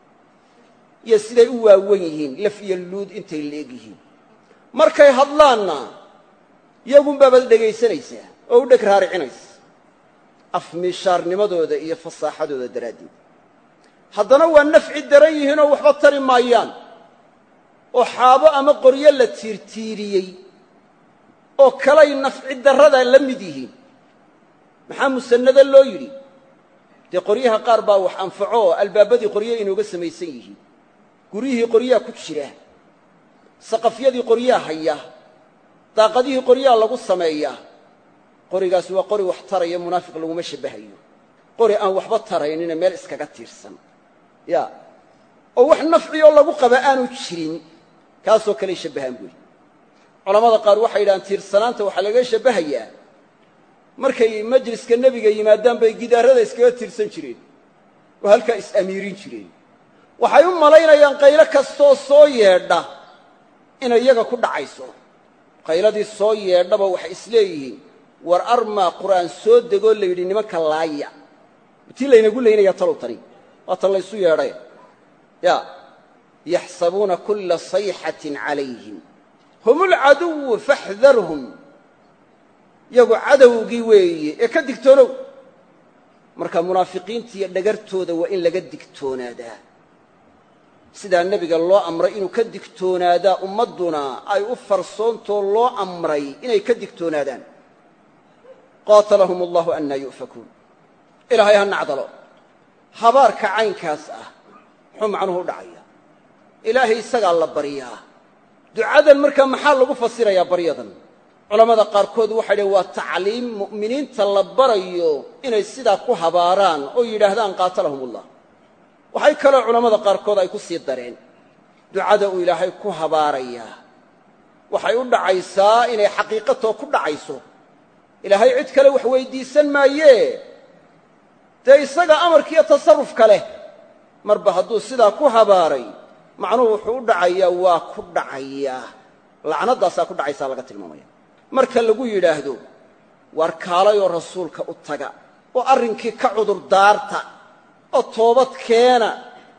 iyo siday u waawan yihiin laf iyo luud intay leeg yihiin markay hadlaanna iyagunbaabaad dhegaysanaysaa oo u dheg raaricinaysa afmiishaarnimadooda iyo fasaaxadooda daraaddeed haddana waa nafci daran yihiinoo waxba tari maayaan oo xaabo ama qoryo la tiirtiiriyey oo kalay nafci darrada la mid yihiin maxaa musannado loo yidhi dee qoryaha qaar baa wax anfaco oo albaabadii qoryo inooga samaysan yihiin guryihii qoryaha ku jira saqafyadii qoryaha haya daaqadihii qoryaha lagu sameeyaa qorigaasi waa qori wax taraya munaafiq laguma shabbahayo qori aan waxba taraynina meel iskaga tiirsan ya oo wax nafciyoo lagu qaba aanu jirin kaasoo kaley shabbahaan buy culammada qaar waxay yidhahaan tiirsanaanta waxaa laga shabbahayaa markay majliska nebiga yimaadaan bay gidaarada iskaga tiirsan jireen oo halkaa is-amiirin jireen waxay u malaynayaan qaylo kastoo soo yeedha inay iyaga ku dhacayso qayladii soo yeedhaba waxay isleeyihiin war armaa qur'aan soo degoo la yidhi nimanka laaya tii laynagu laynaya talow tani waa tan laysu yeedhay ya yaxsabuuna kulla sayxatin calayhim hum ulcaduwu faxdarhum iyagu cadowgii weeye ee ka digtoonow marka munaafiqiintiiyo dhagartooda waa in laga digtoonaadaa sidaa nebiga loo amray inuu ka digtoonaadaa ummadduna ay u farsoontoo loo amray inay ka digtoonaadaan qaatalahum allahu annaa yu'fakuun ilaahay ha nacdalo habaarka caynkaas ah muxuu macnuhu u dhacaya ilaahay isagaa la baryaa ducadan markaa maxaa lagu fasirayaa baryadan culammada qaarkood waxay dhaheen waa tacliim mu'miniinta la barayo inay sidaa ku habaaraan oo yidhaahdaan qaatalahum ullah waxay kaloo culammada qaarkood ay ku sii dareen ducada uu ilaahay ku habaarayaa waxay u dhacaysaa inay xaqiiqatoo ku dhacayso ilaahay cid kale wax weyddiisan maayee dee isaga amarkiiyo tasarrufka leh marba hadduu sidaa ku habaaray macnuhu wuxuu u dhacayaa waa ku dhacayaa lacnaddaasaa ku dhacaysaa laga tilmaamaya marka lagu yidhaahdo waar kaalayoo rasuulka u taga oo arrinkii ka cudurdaarta oo toobad keena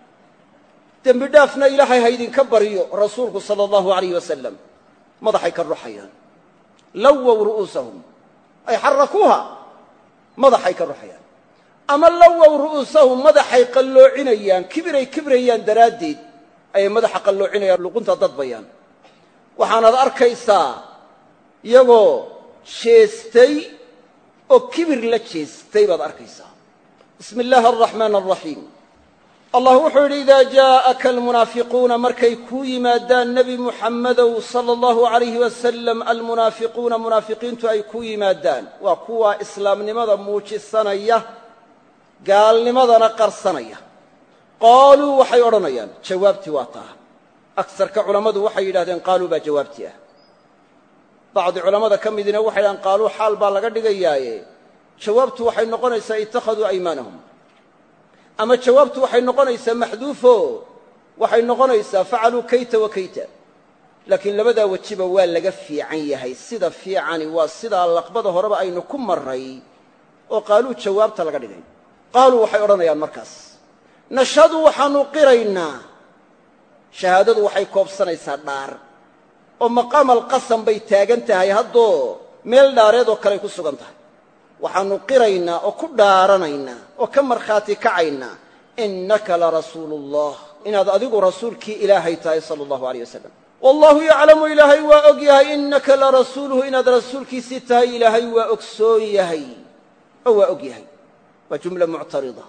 dembi dhaafna ilaahay ha ydinka baryo rasuulku sala allahu alayh wasalam madaxay ka ruxayaan lawow ru'uusahum ay xarakuuha madaxay ka ruxayaan ama lawow ru'uusahum madaxay qalloocinayaan kibiray kibrayaan daraaddeed ayay madaxa qalloocinayaan luqunta dadbayaan waxaanaad arkaysaa iyagoo jeestay oo kibir la jeestay baad arkaysaa bismi illaahi araxmaan araxiim allah wuxuu yidhi idaa jaa'aka almunaafiquuna markay kuu yimaadaan nebi muxammadow sala allahu alayhi wasalam almunaafiquuna munaafiqiintu ay kuu yimaadaan waa kuwa islaamnimada muujisanaya gaalnimadana qarsanaya qaaluu waxay odhanayaan jawaabtii waa taa agsarka culammadu waxay yidhahdeen qaaluu baa jawaabtii ah bacdi culammada ka midina waxay yidhahdeen qaaluu xaal baa laga dhigayaaye jawaabtu waxay noqonaysaa ittakhaduu aymaanahum ama jawaabtu waxay noqonaysaa maxduufo waxay noqonaysaa facaluu kayta wa kayta laakiin labadaa wejiba waa laga fiican yahay sida fiicani waa sidaa laqbada horeba aynu ku marray oo qaaluu jawaabta laga dhigay qaaluu waxay odhanayaan markaas nashhadu waxaanu qiraynaa shahaadadu waxay koobsanaysaa dhaar oo maqaam alqasam bay taagan tahay haddoo meel dhaareed oo kaley ku sugan tahay waxaannu qiraynaa oo ku dhaaranaynaa oo ka markhaati kacaynaa innaka larasuulullah inaad adigu rasuulkii ilaahay tahay sala allahu alayh wasalam wallahu yaclamu ilaahay waa og yahay innaka larasuuluhu inaad rasuulkiisii tahay ilaahay waa ogsoon yahay oo waa og yahay waa jumla muctarida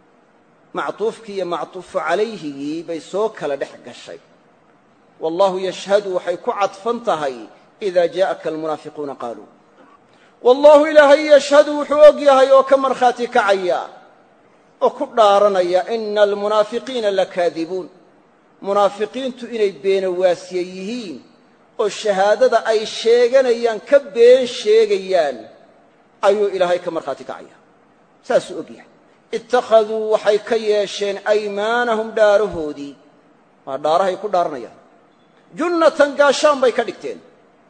mactuufkii iyo mactuufu calayhigii bay soo kala dhex gashay wallahu yashhadu waxay ku cadfan tahay idaa jaa'aka almunaafiquuna qaaluu wallahu ilaahay yashhadu wuxuu og yahay oo ka markhaati kacaya oo ku dhaaranaya ina almunaafiqiina lakaadibuun munaafiqiintu inay beenawaasiye yihiin oo shahaadada ay sheeganayaan ka been sheegayaan ayuu ilaahay ka markhaati kacaya saasuu og yahay ittakhaduu waxay ka yeesheen aymaanahum dhaarahoodii waa dhaarahay ku dhaaranayaan junnatan gaashaan bay ka dhigteen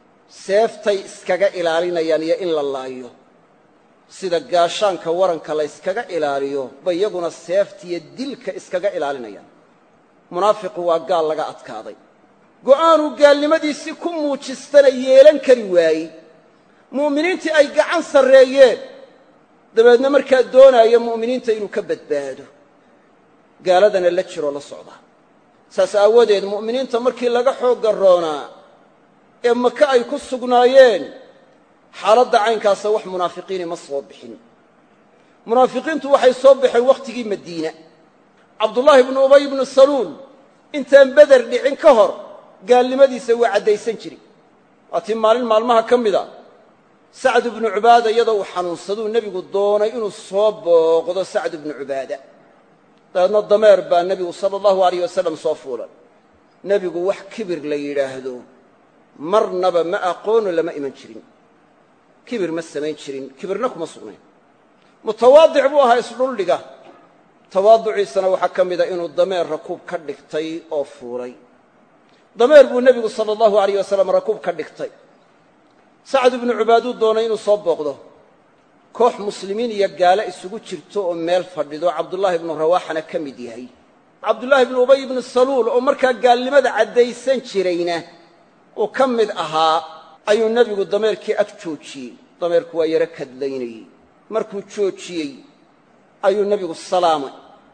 seeftay iskaga ilaalinayaan iyo in la laayo sida gaashaanka waranka la yskaga ilaaliyo bay iyaguna seeftiiyo dilka iskaga ilaalinayaan munaafiqu waa gaal laga adkaaday go'aanuu gaalnimadiisii ku muujistana yeelan kari waayey mu'miniintii ay gacan sarreeyeen dabeedna markaa doonaya mu'miniinta inuu ka badbaado gaaladana la jiroo la socda saas aawadeed mu'miniinta markii laga xoogga roonaa ee maka ay ku sugnaayeen xaaladda caynkaasa wax munaafiqiini ma soo bixin munaafiqiintu waxay soo baxeen wakhtigii madiina cabdullaahi ibnu ubay ibnu saluul intaan beder dhicin ka hor gaalnimadiisa waa caddaysan jiri waatii maalin maalmaha ka mida sacd ibnu cubaada iyadoo uu xanuunsaduu nebigu doonay inuu soo booqdo sacd ibnu cubaada dabeedna dameer baa nebigu sala allahu alayh wasalam soo fuulay nebigu wax kibir la yidhaahdo marnaba ma aqoono lama iman jirin kibir ma samayn jirin kibirna kuma sugnayn mutawaadic buu ahaa isdhuldhiga tawaaduciisana waxaa ka mida inuu dameer rakuub ka dhigtay oo fuulay dameer buu nebigu sala allahu alayh wasalam rakuub ka dhigtay sacd ibnu cubaaduu doonay inuu soo booqdo koox muslimiin iyo gaalo isugu jirto oo meel fadhido cabdullaahi ibnu rawaaxana ka mid yahay cabdullaahi ibnu ubay ibnu saluul oo markaa gaalnimada caddaysan jirayna uu ka mid ahaa ayuu nebigu dameerkii ag joojiyey dameerku waa yaro kadlaynayey markuu joojiyey ayuu nebigu salaamay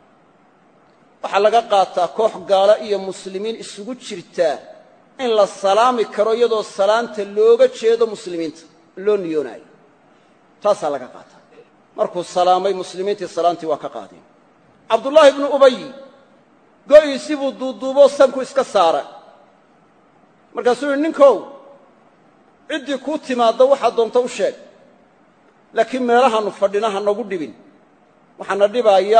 waxaa laga qaataa koox gaalo iyo muslimiin isugu jirtaa in la salaami karo iyadoo salaanta looga jeedo muslimiinta loo niyoonayo taasaa laga qaataa markuu salaamay muslimiintii salaantii waa ka qaadeen cabdullaahi ibnu ubay go'iisii buu duuduuboo sanku iska saaray markaasuu yidhi ninkow ciddii kuu timaadda waxaad doonta u sheeg laakiin meelahaannu fadhina ha nagu dhibin waxaana dhibaaya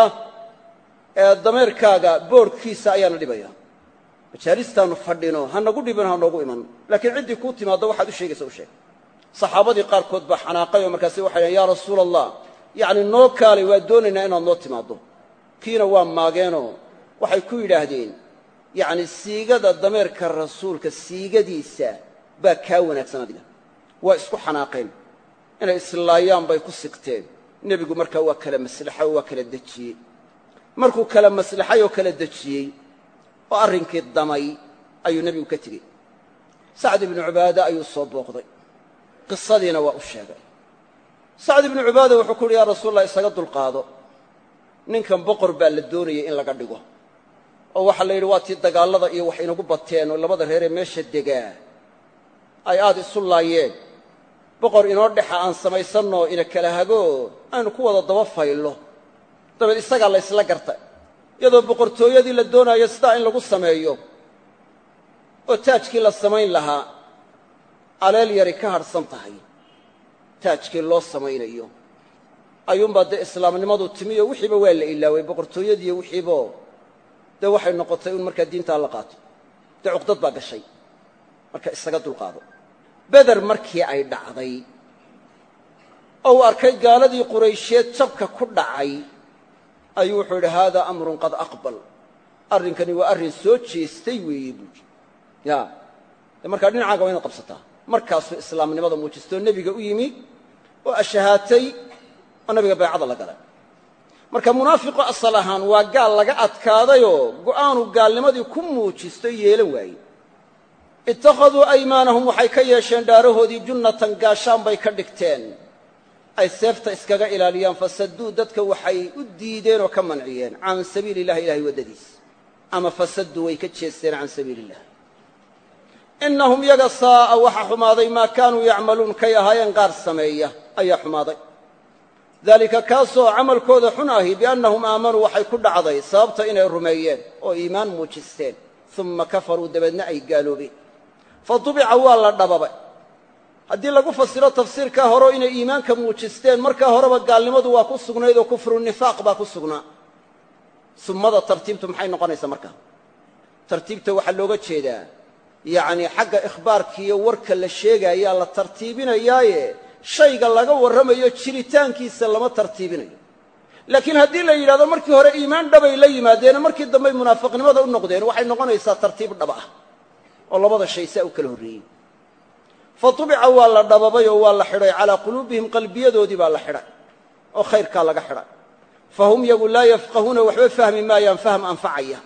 dameerkaaga boodhkiisa ayaana dhibaya majaalistaannu fadhino ha nagu dhibin ha noogu iman laakiin ciddii kuu timaadda waxaad u sheegaysa u sheeg saxaabadii qaarkood baa xanaaqay oo markaasi waxay dhaheen yaa rasuula allah yacni noo kaalay waa doonaynaa inaad noo timaaddo kiina waa maageenoo waxay ku yidhaahdeen yacni siigada dameerka rasuulka siigadiisa baa kaa wanaagsan adiga waa isku xanaaqeen inay islaayaan bay ku sigteen nebigu markaa waa kala maslaxay oo waa kala dejiyey markuu kala maslaxay oo kala dejiyey oo arrinkii damay ayuu nebigu ka tegey sacd ibnu cubaada ayuu soo booqday qisadiina waa u sheegay sacd ibnu cubaada wuxuu ku uhi yaa rasuul allah isaga dulqaado ninkan boqor baa la doonayay in laga dhigo oo waxaa la yidhi waa tii dagaallada iyo wax inagu bateen oo labada reeree meesha degaa ay aad isu laayeen boqor inoo dhexa aan samaysanno ina kala hago aynu ku wada daba fayllo dabeed isagaa la ysla gartay iyadoo boqortooyadii la doonaayo sidaa in lagu sameeyo oo taajkii la samayn lahaa aleel yari ka hadhsan tahay taajkii loo samaynayo ayuunbaa dee islaamnimadu timi oo wixiiba waa la ilaaway boqortooyadiiyo wixiibo dee waxay noqotay un markaa diintaa la qaato dee cuqdad baa gashay marka isaga dulqaado beder markii ay dhacday oo uu arkay gaaladii quraysheed jabka ku dhacay ayuu wuxuu yidhi haadaa amrun qad aqbal arrinkani waa arrin soo jeestay weeye buui ya dee markaa dhinacaaga waa inaad qabsataa markaasuu islaamnimada muujistoo nebiga u yimi oo ashahaatay oo nebiga baycada la galay marka munaafiqu asal ahaan waa gaal laga adkaadayoo go'aanu gaalnimadii ku muujisto yeelan waaye ittakhaduu aymaanahum waxay ka yeesheen dhaarahoodii junnatan gaashaan bay ka dhigteen ay seefta iskaga ilaaliyaan fasadduu dadka waxay u diideen oo ka manciyeen can sabiili illahi ilahay waddadiisa ama fasadduu way ka jeesteen can sabiili illah innahum yaga saa'a waxa xumaaday maa kaanuu yacmaluun kay ahaayeen qaar sameeya ayaa xumaaday daalika kaasoo camalkooda xun ahi biannahum aamanuu waxay ku dhacday sababta inay rumeeyeen oo iimaan muujisteen uma kafaruu dabeedna ay gaaloobeen fadubica waa la dhababay haddii lagu fasiro tafsiirkaa horeo inay iimaanka muujisteen markaa horeba gaalnimadu waa ku sugnayd oo kufru nifaaq baa ku sugnaa summada tartiibtu maxay noqonaysaa markaa tartiibta waxaa looga jeedaa yacnii xagga ikhbaarkiiyo warka la sheegaayaa la tartiibinayaaye shayga laga warramayo jiritaankiisa lama tartiibinayo laakiin haddii la yidhahdo markii hore iimaan dhabay la yimaadeen markii dambey munaafiqnimada u noqdeen waxay noqonaysaa tartiib dhab ah oo labada shay saa u kala horreeyey fadubica waa la dhababay oo waa la xidhay calaa quluubihim qalbiyadoodii baa la xidhay oo khayrkaa laga xidhay fahum yagu laa yafqahuuna waxba fahmi maayaan fahm anfacaya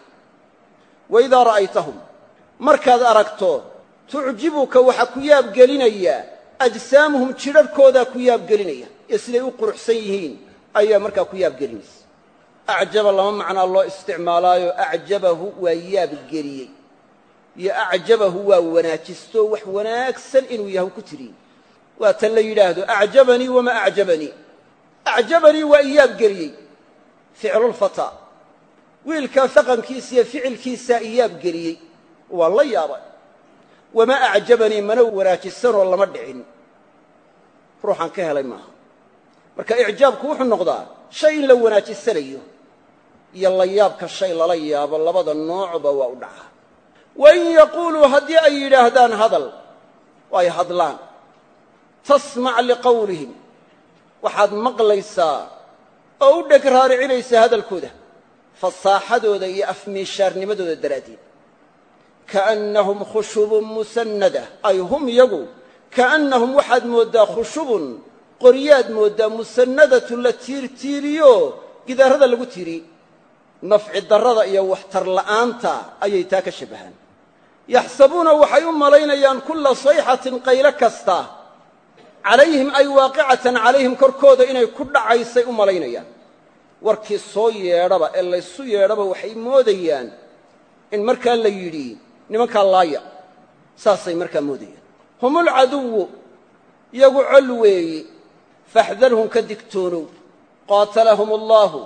waidaa ra'aytahum markaad aragto tucjibuka waxa ku yaabgelinaya ajsaamuhum jidharhkoodaa ku yaabgelinaya iyo siday u quruxsan yihiin ayaa markaa ku yaabgelinaysa acjaba lama macnaa loo isticmaalaayo acjabahu waa yaabgeliyey iyo acjabahu waa wanaajisto wax wanaagsan inuu yahay ku tiriyey waa tan la yidhaahdo acjabanii wamaa acjabanii acjabanii waa iyaabgeliyey ficlulfataa wiilkaa dhaqankiisa iyo ficilkiisaa iyaabgeliyey waa la yaabay wamaa acjabanii mana wanaajisanoo lama dhicin ruuxaan ka helay maaha marka icjaabku wuxuu noqdaa shay in la wanaajisanayo iyo la yaabka shay lala yaabo labada noocba waa u dhacaa wain yaquuluu haddii ay yidhaahdaan hadal oo ay hadlaan tasmac liqawlihim waxaad maqlaysaa oo u dheg raaricinaysaa hadalkooda fasaaxadooda iyo afmiishaarnimadooda daraaddeed kaannahum khushubun musannada ay hum yagu kaannahum waxaad mooddaa khushubun qoryaad mooddaa musannadatun la tiirtiiriyo gidaarada lagu tiiriyey nafci darrada iyo waxtar la'aanta ayay taa ka shabbahaan yaxsabuuna waxay u malaynayaan kulla sayxatin qaylo kasta calayhim ay waaqicatan calayhim korkooda inay ku dhacaysay u malaynayaan warkii soo yeedhaba ee laysu yeedhaba waxay moodayaan in markaa la yidhi nimankaa laaya saasay markaa moodayaan humulcaduwu iyagu col weeyi faxdarhum ka digtoonow qaatalahum allaahu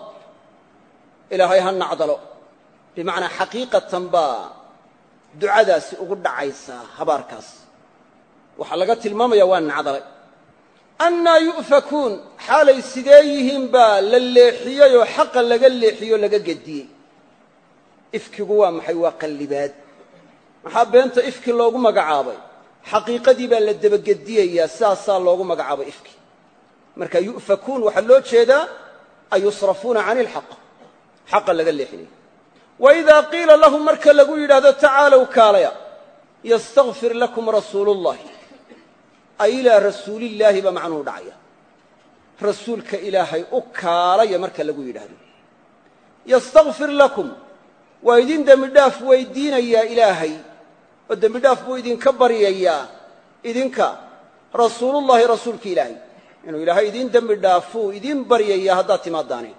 ilaahay ha nacdalo bimacnaa xaqiiqatan baa ducadaasi ugu dhacaysaa habaarkaas waxaa laga tilmaamaya waa nacdalay annaa yu'fakuun xaalay sidee yihiin baa la leexiyey oo xaqa laga leexiyoo laga gediyey ifkigu waa maxay waa qallibaad maxaa beenta ifki loogu magacaabay xaqiiqadii baa la dabagediyayaa saasaa loogu magacaabay ifki marka yu'fakuun waxaa loo jeedaa ay yusrafuuna cani ilxaq xaqa laga leexinaya waidaa qiila lahum marka lagu yidhaahdo tacaalow kaalaya yastakfir lakum rasuuluullahi ay ilaa rasuulillaahi baa macnuhu dhacaya rasuulka ilaahay u kaalaya marka lagu yidhaahdo yastakfir lakum waa idin dembidhaaf weydiinayaa ilaahay oo dembidhaaf buu idinka baryayaa idinka rasuulullahi rasuulka ilaahay inuu ilaahay idin dembi dhaafuu idin baryayaa haddaad timaadaaneen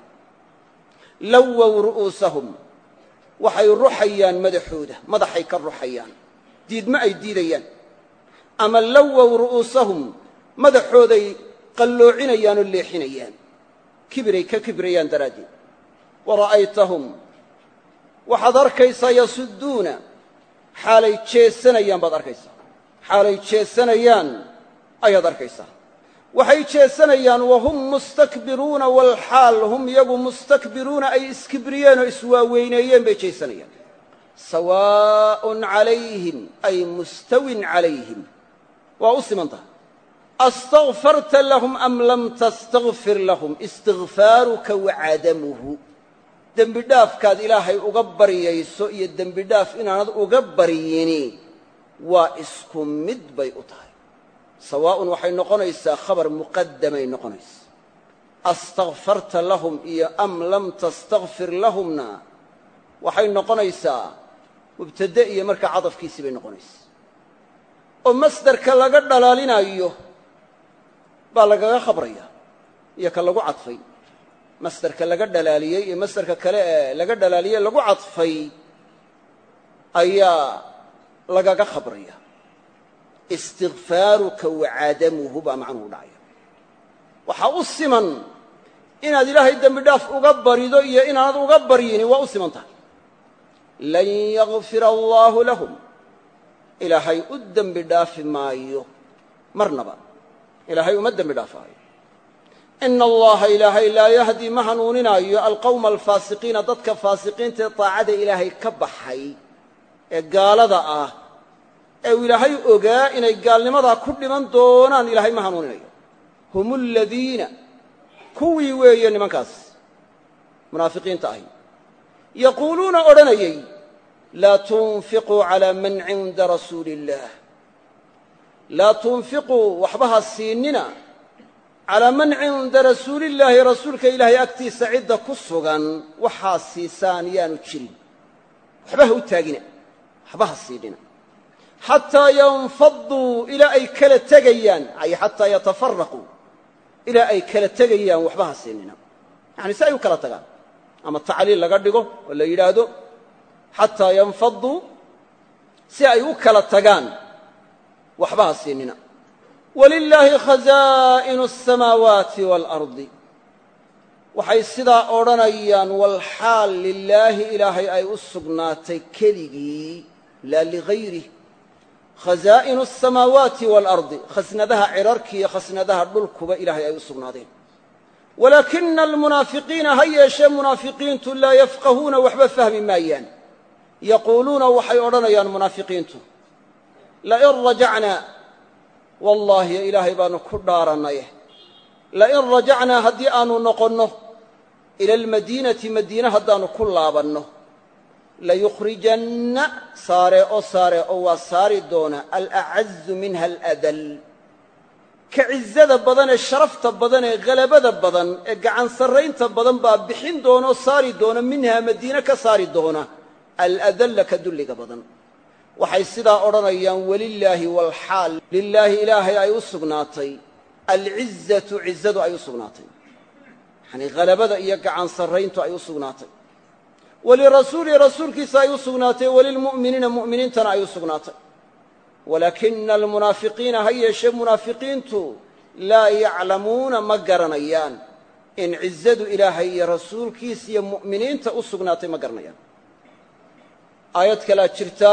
lowow ru'uusahum waxay ruxayaan madaxooda madaxay ka ruxayaan diidma ay diidayaan ama lowow ru'uusahum madaxooday qalloocinayaan oo leexinayaan kibiray ka kibrayaan daraaddeed wara'aytahum waxaad arkaysaa yasudduuna xaalay jeesanayaan baad arkaysaa xaalay jeesanayaan ayaad arkaysaa waxay jeesanayaan wahum mustakbiruuna walxaal hum iyagu mustakbiruuna ay iskibriyeen oo iswaaweyneeyeen bay jeesanayaan sawaa'un calayhim ay mustawin calayhim waa u siman tahay astakfarta lahum am lam tastakfir lahum istikfaaruka wacadamuhu dembidhaafkaad ilaahay uga baryayso iyo dembidhaaf inaanad uga baryini waa isku mid bay u tahay sawaa'un waxay noqonaysaa khabar muqaddamay noqonaysa astakfarta lahum iyo am lam tastakfir lahumna waxay noqonaysaa mubtade iyo markaa cadafkiisii bay noqonaysaa oo masdarka laga dhalaalinayo baa lagaga khabraya iyo ka lagu cadfay masdarka laga dhalaaliyey iyo masdarka kale ee laga dhalaaliyey lagu cadfay ayaa lagaga khabraya istikfaaruka wacadamuhu baa macnuhu dhacaya waxaa u siman inaad ilaahay dembi dhaaf uga barido iyo inaanad uga baryini waa u siman tahay lan yakfira allaahu lahum ilaahay u dembi dhaafi maayo marnaba ilaahay uma dembi dhaafaayo ina allaha ilaahay laa yahdi ma hanuuninaayo alqawma alfaasiqiina dadka faasiqiintaee daacada ilaahay ka baxay ee gaalada ah ee uu ilaahay ogaa inay gaalnimadaa ku dhiman doonaan ilaahay ma hanuuninayo hum aladiina kuwii weeye nimankaas munaafiqiinta ahi yaquuluuna odhanayey laa tunfiquu calaa man cinda rasuuli illaah laa tunfiquu waxba ha siinina calaa man cinda rasuulillaahi rasuulka ilaahay agtiisa cidda ku sugan waxaa siisaan yaanu jirin waxba ha u taagina waxba ha siinina xataa yanfaduu ilaa ay kala tegayaan ay xataa yatafaraquu ilaa ay kala tegayaan waxba ha siinina yani si ay u kala tagaan ama tacliil laga dhigo oo la yidhaahdo xataa yanfaduu si ay u kala tagaan waxba ha siinina walilaahi khazaa'inu asamaawaati waalardi waxay sidaa odhanayaan walxaal lilaahi ilaahay ay u sugnaatay keligii laa ligayrih khazaa'inu asamaawaati waalardi khasnadaha cirarki iyo khasnadaha dhulkuba ilaahay ay u sugnaadeen walaakina almunaafiqiina ha yeeshee munaafiqiintu laa yafqahuuna waxba fahmi maayaan yaquuluuna waxay odhanayaan munaafiqiintu lain rajacnaa wallaahi ilaahay baanu ku dhaarannay lain rajacnaa haddii aanu noqonno ila almadiinati madiine haddaannu ku laabanno layukhrijanna saare oo waa saari doona alacazu minha aladal ka cizada badan ee sharafta badan ee halabada badan ee gacan sarraynta badan baa bixin doona oo saari doona minhaa madiine ka saari doona aladalla ka dulliga badan waxay sidaa odhanayaan walilaahi walxaal lilaahi ilaahay ay u sugnaatay alcizatu cizadu ay u sugnaatay yanii halabada iyo gacan sarrayntu ay u sugnaatay walirasuulihi rasuulkiisa ay u sugnaatay walilmu'miniina mu'miniintana ay u sugnaatay walaakina almunaafiqiina ha yeeshee munaafiqiintu laa yaclamuuna ma garanayaan in cizadu ilaahay iyo rasuulkiisa iyo mu'miniinta u sugnaatay ma garanayaan aayad kalaa jirta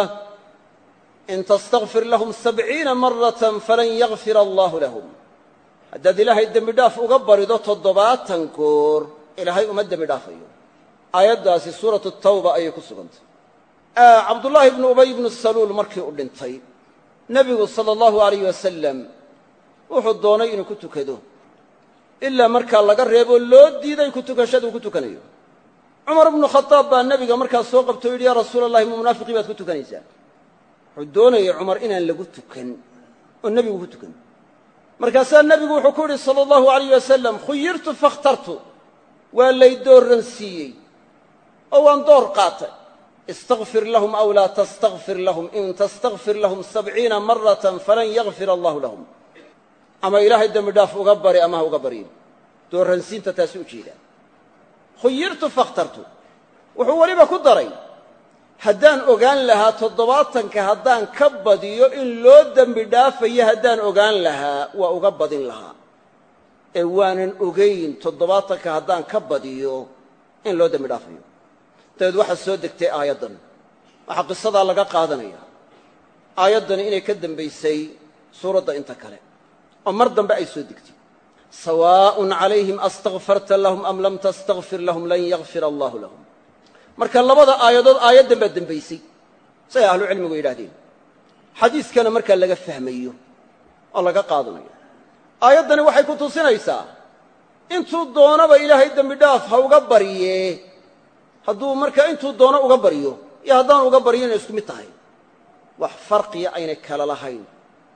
in tastakfir lahum 70 maratan falan yakfir allaahu lahum haddaad ilaahay dembi dhaaf uga barido 70 goor ilaahay uma dembi dhaafayo aayaddaasi suuratu tawba ayay ku sugantay cabdullaahi ibnu ubay ibnu saluul markii u dhintay nebigu sala allahu alayh wasalam wuxuu doonay inuu ku tukado ilaa markaa laga reebo loo diiday ku tukashada uu ku tukanayo cumar ibnu khadaab baa nebiga markaa soo qabto o yidhi yaa rasuula allahi ma munaafiqii baad ku tukanaysaa wuxuu doonayay cumar inaan lagu tukan oo nebigu ku tukan markaasaa nebigu wuxuu ku yidhi sala allahu alayh wasalam khuyirtu fakhtartu waa lay dooran siiyey oo waan door qaatay istakfir lahum aw laa tastakfir lahum in tastakfir lahum 70 maratan falan yakfir allahu lahum ama ilaahay dembi dhaaf uga bari ama ha uga baryin dooransiinta taasi u jeedaa khuyirtu fakhtartu wuxuu weliba ku daray haddaan ogaan lahaa 70ka haddaan ka badiyo in loo dembi dhaafayo haddaan ogaan lahaa waa uga badin lahaa ee waanan ogayn 70ka haddaan ka badiyo in loo dembi dhaafayo dabeed waxaa soo degtay aayaddan waxaa qisadaa laga qaadanaya aayaddani inay ka dembaysay suuradda inta kale oo mar dambe ay soo degtay sawaaءun calayhim astakfarta lahum am lam tastakfir lahum lan yakfir allaahu lahum marka labada aayadood aayaddan baa dembaysay say ahlucilmigu yidhahdeen xadiiskana markaa laga fahmayo oo laga qaadanayo aayaddani waxay ku tusinaysaa intuu doonaba ilaahay dembi dhaaf ha uga barye hadduu markaa intuu doono uga baryo iyo haddaan uga baryo inay isku mid tahay wax farqiya aynay kala lahayn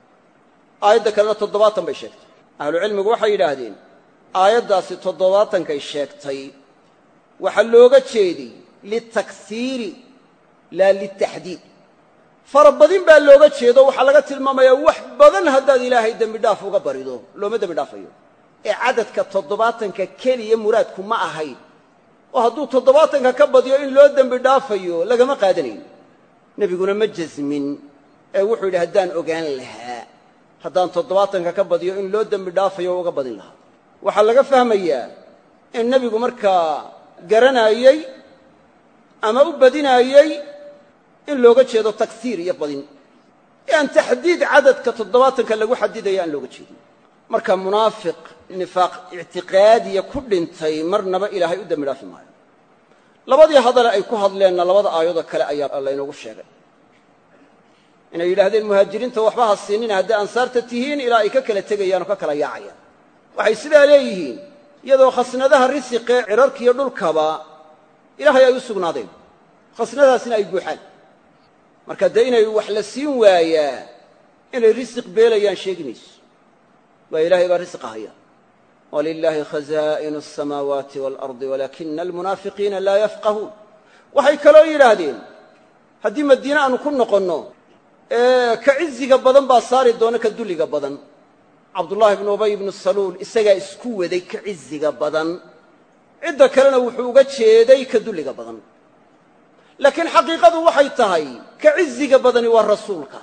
aayadda kalena 70 bay sheegtay ahlucilmigu waxay yidhaahdeen aayaddaasi 70kay sheegtay waxaa looga jeeday litaksiiri laa litaxdiid farabadin baa looga jeedo waxaa laga tilmaamayaa wax badan haddaad ilaahay dembi dhaaf uga barido looma dembi dhaafayo ee cadadka 70ka keliya muraadku ma ahayn oo hadduu 70ka ka badiyo in loo dembi dhaafayo lagama qaadanayn nebiguna ma jasmin ee wuxuu yidhi haddaan ogaan lahaa haddaan 70ka ka badiyo in loo dembi dhaafayo uga badin lahaa waxaa laga fahmayaa in nebigu markaa garanayey ama u badinaayey in looga jeedo tagsiir iyo badin ee aan taxdiid cadadka 70ka lagu xadidaya aan looga jeedin marka munaafiq nifaaq ictiqaadiya ku dhintay marnaba ilaahay u dembi dhaafi maayo labadii hadale ay ku hadleenna labada aayadoo kale ayaa laynoogu sheegay inay yidhaahdeen muhaajiriinta waxba ha siinina hadday ansaarta tihiin ilaa ay ka kala tegayaan oo ka kala yaacayaan waxay sidaa leeyihiin iyadoo khasnadaha risiqee cirarkiiyo dhulkaba ilaahay ay u sugnaadeen khasnadaasina ay buuxaan marka dee inay wax la siin waayaa inay risiq beelayaan sheegi mayso waa ilaahay baa risiqa haya walilaahi khazaa'inu asamaawaati waalardi walaakina almunaafiqiina laa yafqahuun waxay kaloo yidhaahdeen haddii madiine aanu ku noqonno ka ciziga badan baa saari doona ka dulliga badan cabdullaahi ibnu ubay ibnu saluul isagaa isku waday ka ciziga badan cidda kalena wuxuu uga jeeday ka dulliga badan laakiin xaqiiqadu waxay tahay ka ciziga badani waa rasuulka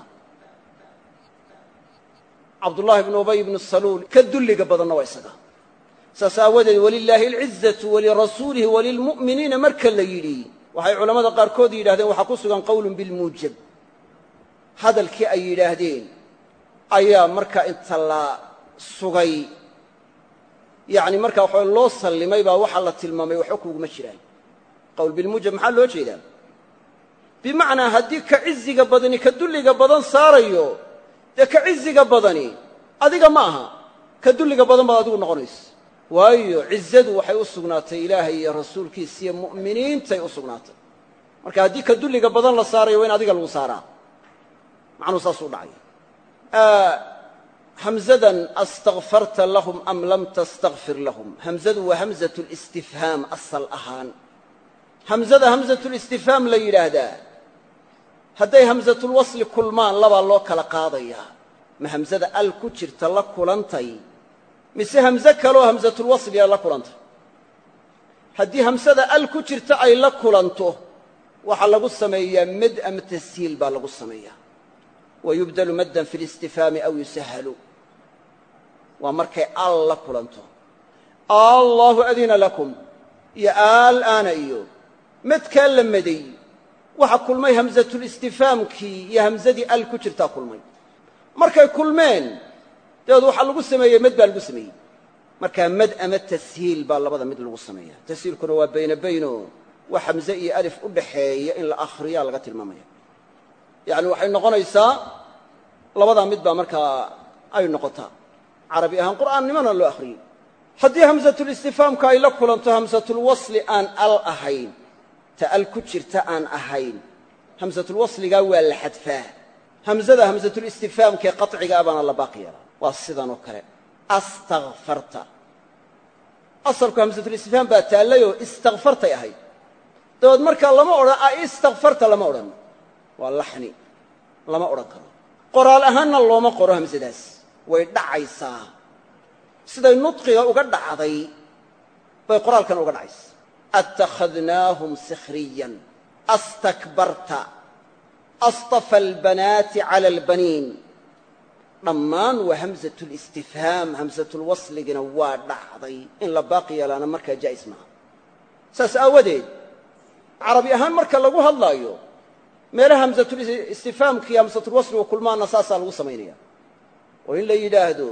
cabdullaahi ibnu ubay ibnu saluul ka dulliga badanna waa isaga saas aawadeed walilaahi alcizatu walirasuulihi walilmu'miniina marka la yidhi waxay culammada qaarkood yidhahdeen waxaa ku sugan qowlun bilmuujab hadalkii ay yidhaahdeen ayaa markaa inta la sugay yacni markaa waxa loo sallimay baa waxaa la tilmaamay waxba kuuguma jiraan qowl bilmuujab maxaa loo jeedaa bimacnaa haddii ka ciziga badani ka dulliga badan saarayo dee ka ciziga badani adiga ma aha ka dulliga badan baad adigu noqonayso waayo cizadu waxay u sugnaatay ilaahay iyo rasuulkiisa iyo mu'miniintay u sugnaatay marka haddii ka dulliga badan la saarayo waa in adiga lagu saaraa macnuu saasuu dhacay hamzadan astakfarta lahum am lam tastakfir lahum hamzadu waa hamzatu listifhaam asal ahaan hamzada hamzatulistifhaam la yidhaahdaa hadday hamzatulwasli kulmaan labaa loo kala qaadayaa ma hamzada al ku jirta la kulantay mise hamze kaloo hamzatulwasliya la kulantay haddii hamsada al ku jirta ay la kulanto waxaa lagu sameeyaa mad ama tashiil baa lagu sameeyaa wayubdalu maddan fi listifhaami aw yusahalu waa markay al la kulanto allahu adina lakum iyo al'aana iyo madkaa la maday waxa kulmay hamzatulistifhaamkii iyo hamzadii al ku jirtaa kulmay markay kulmeen dabeed waxaa lagu sameeyey mad baa lagu sameeyey markaa mad ama tashiil baa labada mid lagu sameeya tashiilkuna waa bayno wax hamze iyo alif u dhaxeeya in la akhriyaa laga tilmaamaya yacni waxay noqonaysaa labadaa mid baa markaa ay noqotaa carabi ahaan qur'aannimana loo akhriyey haddii hamzatulistifhaamka ay la kulanto hamzatulwasli aan al ahayn ta al ku jirta aan ahayn hamzatulwasligaa waa la xadfaa hamzada hamzatulistifhaamkaee qacigaa baana la baaqi yeelaa waa sidan oo kale astakfarta asalku hamzatulistifhaam baa taallayoo istakfartay ahayd dabeed markaa lama odhan istakfarta lama odhan waa laxni lama odhan karo qoraal ahaanna looma qoro hamsadaas way dhacaysaa siday nudqiga uga dhacday bay qoraalkan uga dhacaysa attakhadnaahum sikhriyan astakbarta astafa albanaati cala albaniin dhammaan waa hamzatulistifhaam hamzatulwasligina waa dhacday in la baaqi yeelaana markaa jaa'is maaha saas aawadeed carabi ahaan marka lagu hadlaayo meelaha hamzatulistifhaamka iyo hamzatulwasligu kulmaanna saasaa lagu samaynaya oo in la yidhaahdo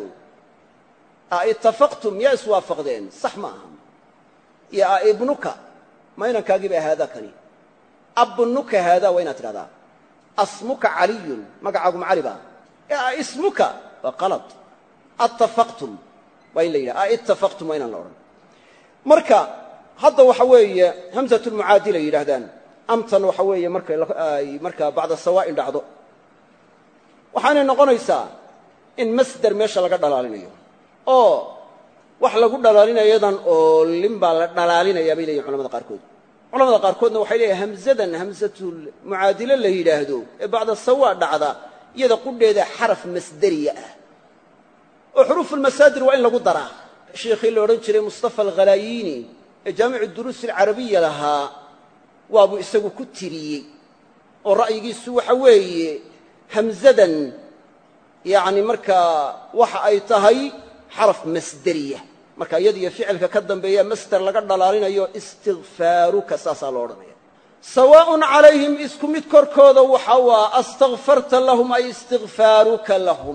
aitafaqtum yaa iswaafaqdeen sax ma aha iyo aibnuka ma inankaagiiba haadaa kani abnuka haadaa waa inaad tidhahdaa asmuka caliyun magacaagu macali baa ismuka waa qalad attafaqtum waa in la yidhaha aitafaqtum waa inaan la odhan marka hadda waxa weeye hamzatulmucaadila yidhaahdaan amtan waxa weeye markay markaa bacda sawaa'in dhacdo waxaanay noqonaysaa in masder meesha laga dhalaalinayo oo wax lagu dhalaalinayadan oo lin baa la dhalaalinayaa bay leeyihin culamada qaarkood culamada qaarkoodna waxay leeyihin hamzadan hamzatulmucaadilo la yidhaahdo ee bacda sawaa dhacda iyada qudheeda xaraf masderiya ah oo xuruufulmasaadir waa in lagu daraa sheikhii la odhan jiray mustafa alghalaayini ee jaamicu duruus alcarabiya lahaa waabuu isagu ku tiriyey oo ra'yigiisu waxa weeye hamzadan yacni markaa waxa ay tahay xaraf masderiya marka iyadiyo ficilka ka dambeeya masder laga dhalaalinayo istikfaaruka saasaa lo odhanaya sawaaءun calayhim isku mid korkooda waxa waa astakfarta lahum ay istikfaaruka lahum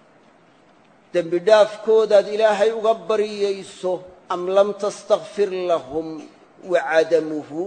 dembi dhaafkoodaad ilaahay uga baryayso am lam tastakfir lahum wacadamuhu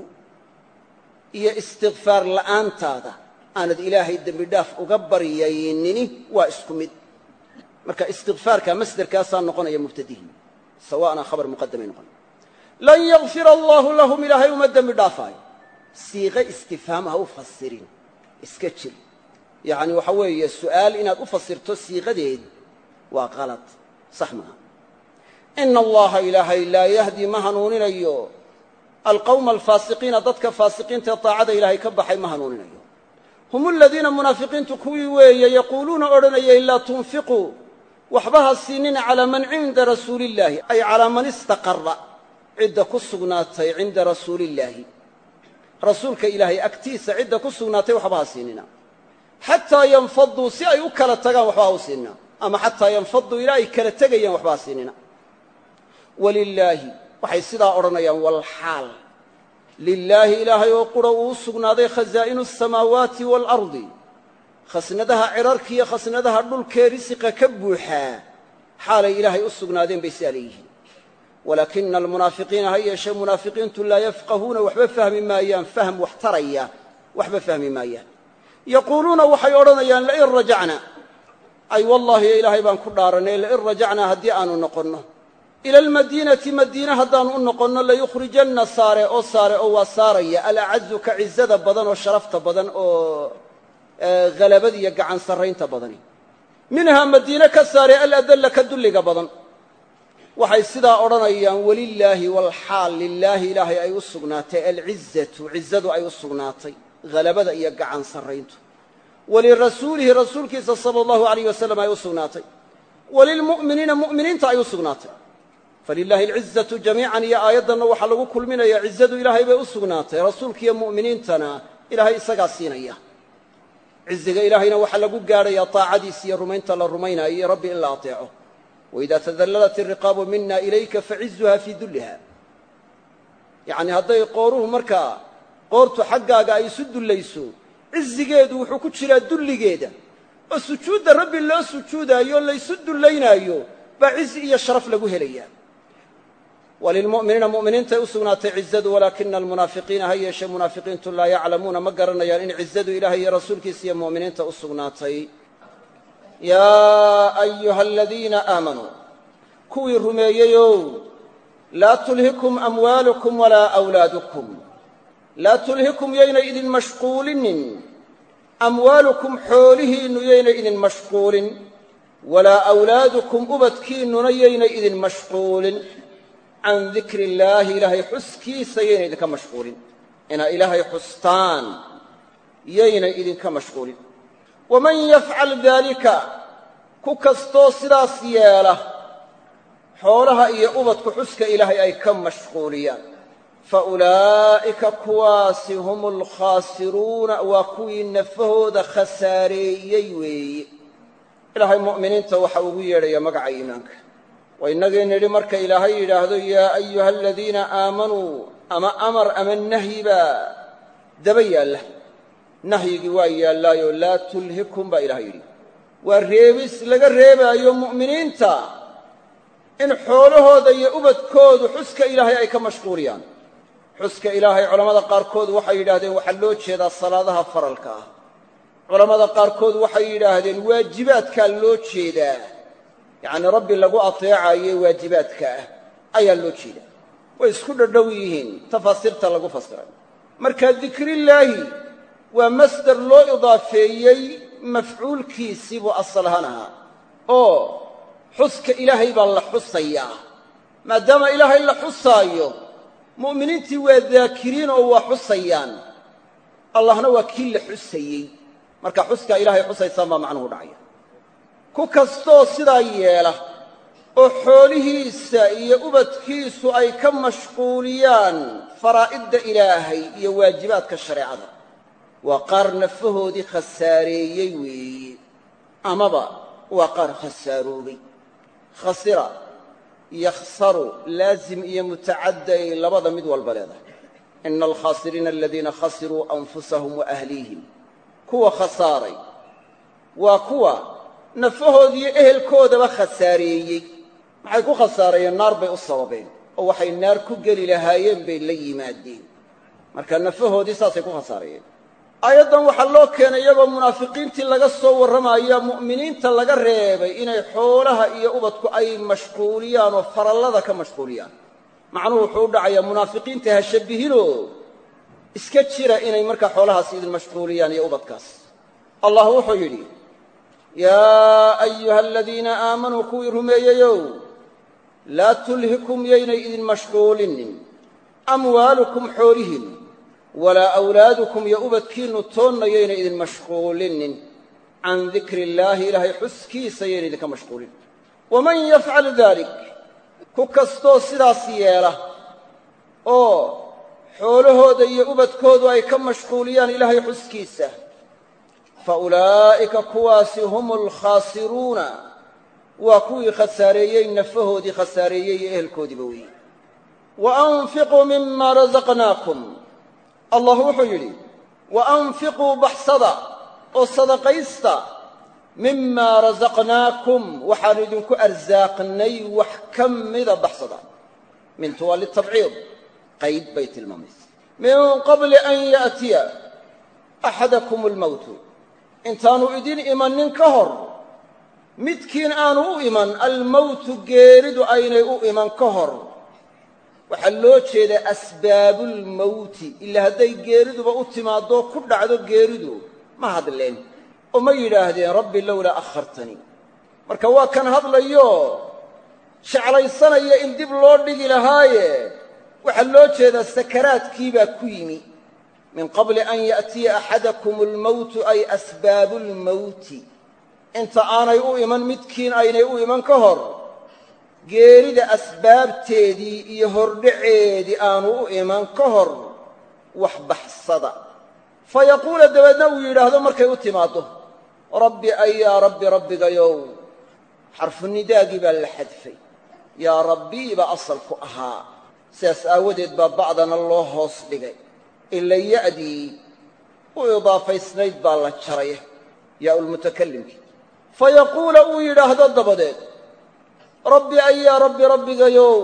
iyo istikfaar la'aantaada aanad ilaahay dembi dhaaf uga baryaynini waa isku mid marka istikfaarka masderkaasaa noqonaya mubtadihin sawaana khabar muqadamay noqon lan yakfir allahu lahum ilaahay uma dembi dhaafaayo siiqe istifhaam ha u fasirin iska jir yacni waxa weeye su'aal inaad u fasirto siiqadeed waa qalad sax maaha ina allaha ilaahay laa yahdi ma hanuuninayo alqawma alfaasiqiina dadka faasiqiinta ee taacada ilaahay ka baxay ma hanuuninayo hum aladiina munaafiqiintu kuwii weeye yaquuluuna odhanayay laa tunfiquu waxba ha siinina calaa man cinda rasuulillaahi ay calaa man istaqara cidda ku sugnaatay cinda rasuulillaahi rasuulka ilaahay agtiisa cidda ku sugnaatay waxba ha siinina xataa yanfaduu si ay u kala tagaan waxba ha u siinina ama xataa yanfaduu ilaa ay kala tegayaan waxba ha siinina walilaahi waxay sidaa odhanayaan walxaal lilaahi ilaahay oo qura uu u sugnaaday khasaa'inu asamaawaati waalardi khasnadaha cirarkiiyo khasnadaha dhulkee risiqa ka buuxaa xaalay ilaahay u sugnaadeen bay sidaa leeyihiin walaakina almunaafiqiina ha yeeshee munaafiqiintu laa yafqahuuna waxba fahmi maayaan fahm wax taraya waxba fahmi maayaan yaquuluuna waxay odhanayaan lain rajacna ay wallaahi ilaahay baan ku dhaaranay lain rajacnaa haddii aanu noqonno ila almadiinati madiine haddaannu u noqonno layukhrijanna saare oo waa saaraya alacazu ka cizada badan oo sharafta badan oo halabada iyo gacan sarraynta badani minhaa madiine ka saare aladalla ka dulliga badan waxay sidaa odhanayaan walilaahi walxaal lilaahi ilaahay ay u sugnaatay alcizatu cizadu ay u sugnaatay halabada iyo gacan sarrayntu walirasuulihi rasuulkiisa sala allahu alayh wasalam ay u sugnaatay walilmu'miniina mu'miniinta ay u sugnaatay falilaahi alcizatu jamiican iyo aayaddanna waxaa lagu kulminayaa cizadu ilaahay bay u sugnaatay rasuulkiiyo mu'miniintana ilaahay isagaa siinaya ciziga ilaahayna waxaa lagu gaadhayaa taacadiisa iyo rumaynta la rumaynaayo iyo rabbi in la ateeco waidaa tadallalat iriqaabu mina ilayka facizuha fii dulliha yacni hadday qooruhu markaa qoortu xaggaaga ay isu dullayso cizigeedu wuxuu ku jiraa dulligeeda oo sujuudda rabbi loo sujuudaayo laysu dullaynaayo baa cizi iyo sharaf lagu helayaa walilmu'miniina mu'miniintay u sugnaatay cizadu walaakina almunaafiqiina ha yeeshee munaafiqiintu laa yaclamuuna ma garanayaan in cizadu ilaahay iyo rasuulkiisa iyo mu'miniinta u sugnaatay yaa ayuha aladiina aamanuu kuwii rumeeyeyow laa tulhikum amwaalukum walaa awlaadukum laa tulhikum yaynay idin mashquulinin amwaalukum xoolihiinnu yaynay idin mashquulin walaa awlaadukum ubadkiinnuna yaynay idin mashquulin can dikri illaahi ilaahay xuskiisa yaynay idinka mashquulin inaa ilaahay xustaan yaynay idinka mashquulin waman yafcal daalika ku kastoo sidaas yeela xoolaha iyo ubadku xuska ilaahay ay ka mashquuliyaan fa ulaa'ika kuwaasi hum alkhaasiruuna waa kuwii nafahooda khasaareeyey weeye ilaahay mu'miniinta waxa ugu yeedhaya magaca iimaanka waa innagii nidhi marka ilaahay yidhaahdo yaa ayuha aladiina aamanuu ama amar ama nahyi baa daba yaalla nahyigii waa yaallaayo laa tulhikum baa ilahay yidhi waa reebis laga reebaayo mu'miniinta in xoolahooda iyo ubadkoodu xuska ilaahay ay ka mashquuliyaan xuska ilaahay culammada qaarkood waxay yidhaahdeen waxaa loo jeedaa salaadaha faralka ah culammada qaarkood waxay yidhaahdeen waajibaadkaa loo jeedaa yacnii rabbi lagu ateecayo waajibaadka ah ayaa loo jeedaa way isku dhadhow yihiin tafaasiirta lagu fasiray marka dikrillaahi waa masdar loo idaafeeyey mafcuulkiisii buu asal ahaan ahaa oo xuska ilaahay baa la xusayaa maadaama ilaahay la xusaayo mu'miniintii waa daakiriin oo waa xusayaan allahna waa kii la xusayey marka xuskaa ilaahay xusaysaan baa macnuhu dhacaya ku kastoo sidaa yeela oo xoolihiisa iyo ubadkiisu ay ka mashquuliyaan faraa'idda ilaahay iyo waajibaadka shareecada waa qaar nafahoodii khasaareeyey weeye amaba waa qaar khasaaroobay khasira yakhsaru laazim iyo mutacaddi ay labada mid walba leedahay ina alkhaasiriina aladiina khasiruu anfusahum wa ahliihim kuwa khasaaray waa kuwa nafahoodiiyo ehelkoodaba khasaareeyey maxay ku khasaarayeen naar bay u sababeen oo waxay naar ku geli lahaayeen bay la yimaadeen marka nafahoodii saasay ku khasaarayeen aayaddan waxaa loo keenay iyagoo munaafiqiintii laga soo warramaya mu'miniinta laga reebay inay xoolaha iyo ubadku ay mashquuliyaan oo farallada ka mashquuliyaan macnuhu wuxuu u dhacayaa munaafiqiinta ha shabbihinoo iska jira inay markaa xoolahaas idin mashquuliyaan iyo ubadkaas allah wuxuu yidhi yaa ayuha aladiina aamanuu kuwii rumeeyeyow laa tulhikum yaynay idin mashquulinin amwaalukum xoolihiin walaa awlaadukum iyo ubadkiinnu toonna yaynay idin mashquulinin can dikri illaahi ilaahay xuskiisa yaynay idinka mashquulin waman yafcal daalik ku kastoo sidaas yeela oo xoolahooda iyo ubadkoodu ay ka mashquuliyaan ilaahay xuskiisa fa ulaa'ika kuwaasi hum alkhaasiruuna waa kuwii khasaareeyey nafahoodii khasaareeyey iyo ehelkoodiiba weeye wa anfiquu mima rasaqnaakum allah wuxuu yidhi wa anfiquu baxsada oo sadaqaysta mimaa rasaqnaakum waxaanu idinku arsaaqnay wax ka mida baxsada mintu waa litabciid qayd bay tilmaamaysa min qabli an ya'tiya axadakum almowtu intaanu idin imanin ka hor midkiin aanu u iman almowtu geeridu aynay u iman ka hor waxaa loo jeedaa asbaabulmowti ilaa hadday geeriduba u timaadoo ku dhacdo geeridu ma hadleen oo ma yidhaahdeen rabbi lowlaa akhartanii marka waa kan hadlayo jeclaysanaya in dib loo dhigi lahaaye waxaa loo jeedaa sakaraadkii baa ku yimi min qabli an ya'tiya axadakum almowtu ay asbaabulmowti inta aanay u iman midkiin aynay u iman ka hor geerida asbaabteedii iyo hordhaceedii aanu u iman ka hor wax baxsada fa yaquula dabeedna uu yidhaahdo markay u timaaddo rabbi ay yaa rabbi rabbigayow xarfu nidaagii baa la xadfay yaa rabbii baa asalku ahaa sidaas aawadeed baa bacdana loo hoos dhigay ila ya'dii u idaafaysnayd baa la jaray yaa'ulmutakallimkii fa yaquula uu yidhaahdo dabadeed rabbi ay yaa rabbi rabbigayow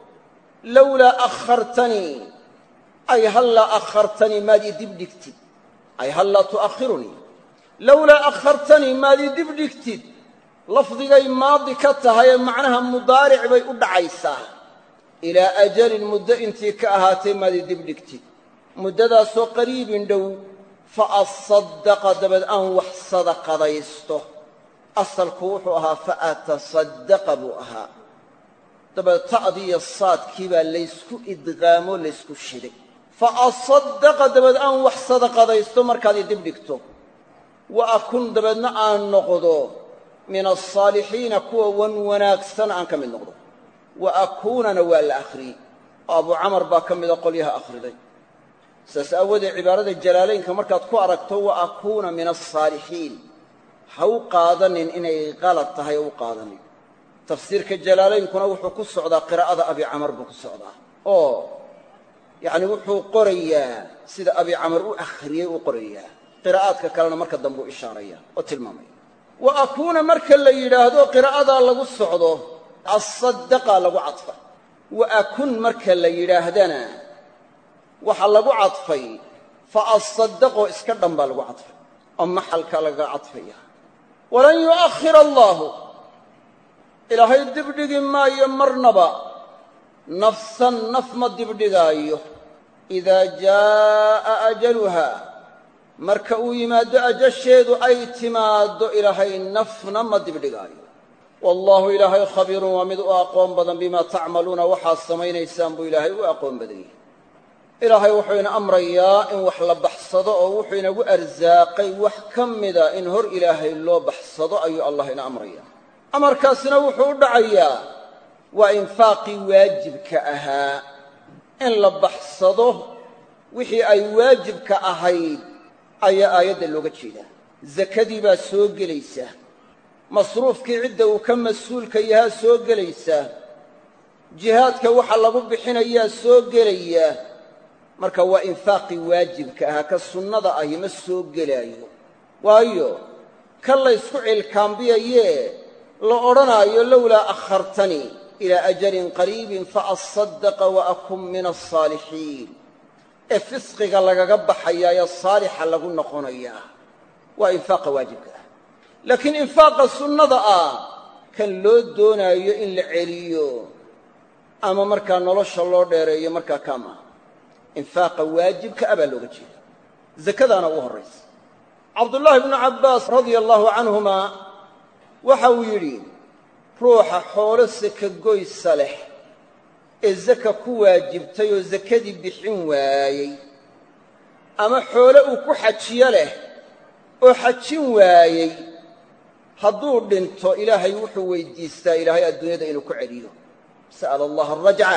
lowlaa akhartanii ay hallaa akhartanii maad ii dibdhigtid ay hallaa tu'akhirunii lowlaa akhartanii maad ii dibdhigtid lafdigay maadi ka tahayee macnaha mudaaric bay u dhacaysaa ilaa ajalin muddo intii ka ahaatay maad ii dibdhigtid muddadaasoo qariibin dhow fa asaddaqa dabeed aan wax sadaqadaysto asalku wuxuu ahaa fa atasaddaqa buu ahaa dabeed ta'dii iyo saadkii baa laysku idqaamoo laysku shiday fa asaddaqa dabeed aan wax sadaqadaysto markaad ii dibdhigto wa akun dabeedna aan noqdo min alsaalixiina kuwa wan wanaagsan aan ka mid noqdo wa akuunana waa la akhriyey oo abu camar baa ka mida qolyaha akhriday saas aawoodee cibaarada jalaalaynka markaad ku aragto wa akuuna min alsaalixiin ha u qaadanin inay qalad tahay u qaadanin tafsiirka jalaalaynkuna wuxuu ku socdaa qiraa'ada abi camar buu ku socdaa oo yacni wuxuu qorayaa sida abi camar u akhriyey u qorayaa qiraa'aadka kalena marka dambe u ishaaraya oo tilmaamaya wa akuuna marka la yidhaahdo qiraa'adaa lagu socdo asaddaqa lagu cadfa wa akun marka la yidhaahdana waxaa lagu cadfay fa asaddaqoo iska dhan baa lagu cadfay oo maxalka laga cadfaya walan yu'akhir allaahu ilaahay dibdhigi maayo marnaba nafsan naf ma dibdhigaayo idaa jaa'a ajaluhaa marka uu yimaaddo ajasheedu ay timaaddo ilaahay nafna ma dibdhigaayo wallaahu ilaahay khabiirun waa mid u aqoon badan bimaa tacmaluuna waxaad samaynaysaan buu ilaahay u aqoon badan yahay ilaahay wuxuu ina amrayaa in wax la baxsado oo wuxuu inagu arsaaqay wax ka mida in hor ilaahay loo baxsado ayuu allah ina amrayaa amarkaasina wuxuu u dhacayaa waa infaaqii waajibka ahaa in la baxsado wixii ay waajibka ahayd ayaa aayadda looga jeedaa zakadii baa soo gelaysa masruufkii cidda uu ka mas-uulka yahaa soo gelaysa jihaadka waxa lagu bixinayaa soo gelaya marka waa infaaqii waajibka ahaa ka sunnada ahi ma soo gelaayo waayo kan la ysku cilkaambiyayee la odhanaayo lowlaa akhartanii ilaa ajalin qariibin faasadaqa wa akun min alsaalixiin ee fisqiga lagaga baxayaayo saalixa lagu noqonayaa waa infaaqa waajibka ah laakiin infaaqa sunnada ah kan loo doonaayo in la celiyo ama markaa nolosha loo dheereeyo markaa kaama infaaqa waajibka ah baa looga jeeda zakadaana ugu horraysa cabdullaahi bnu cabbaas radia allaahu canhuma waxa uu yidhi ruuxa xoolo saka goysa leh ee zaka ku waajibtay oo sakadii bixin waayey ama xoole uu ku xajiyo leh oo xajin waayey hadduu dhinto ilaahay wuxuu weyddiistaa ilaahay adduunyada inuu ku celiyo sa'ala allaha arajca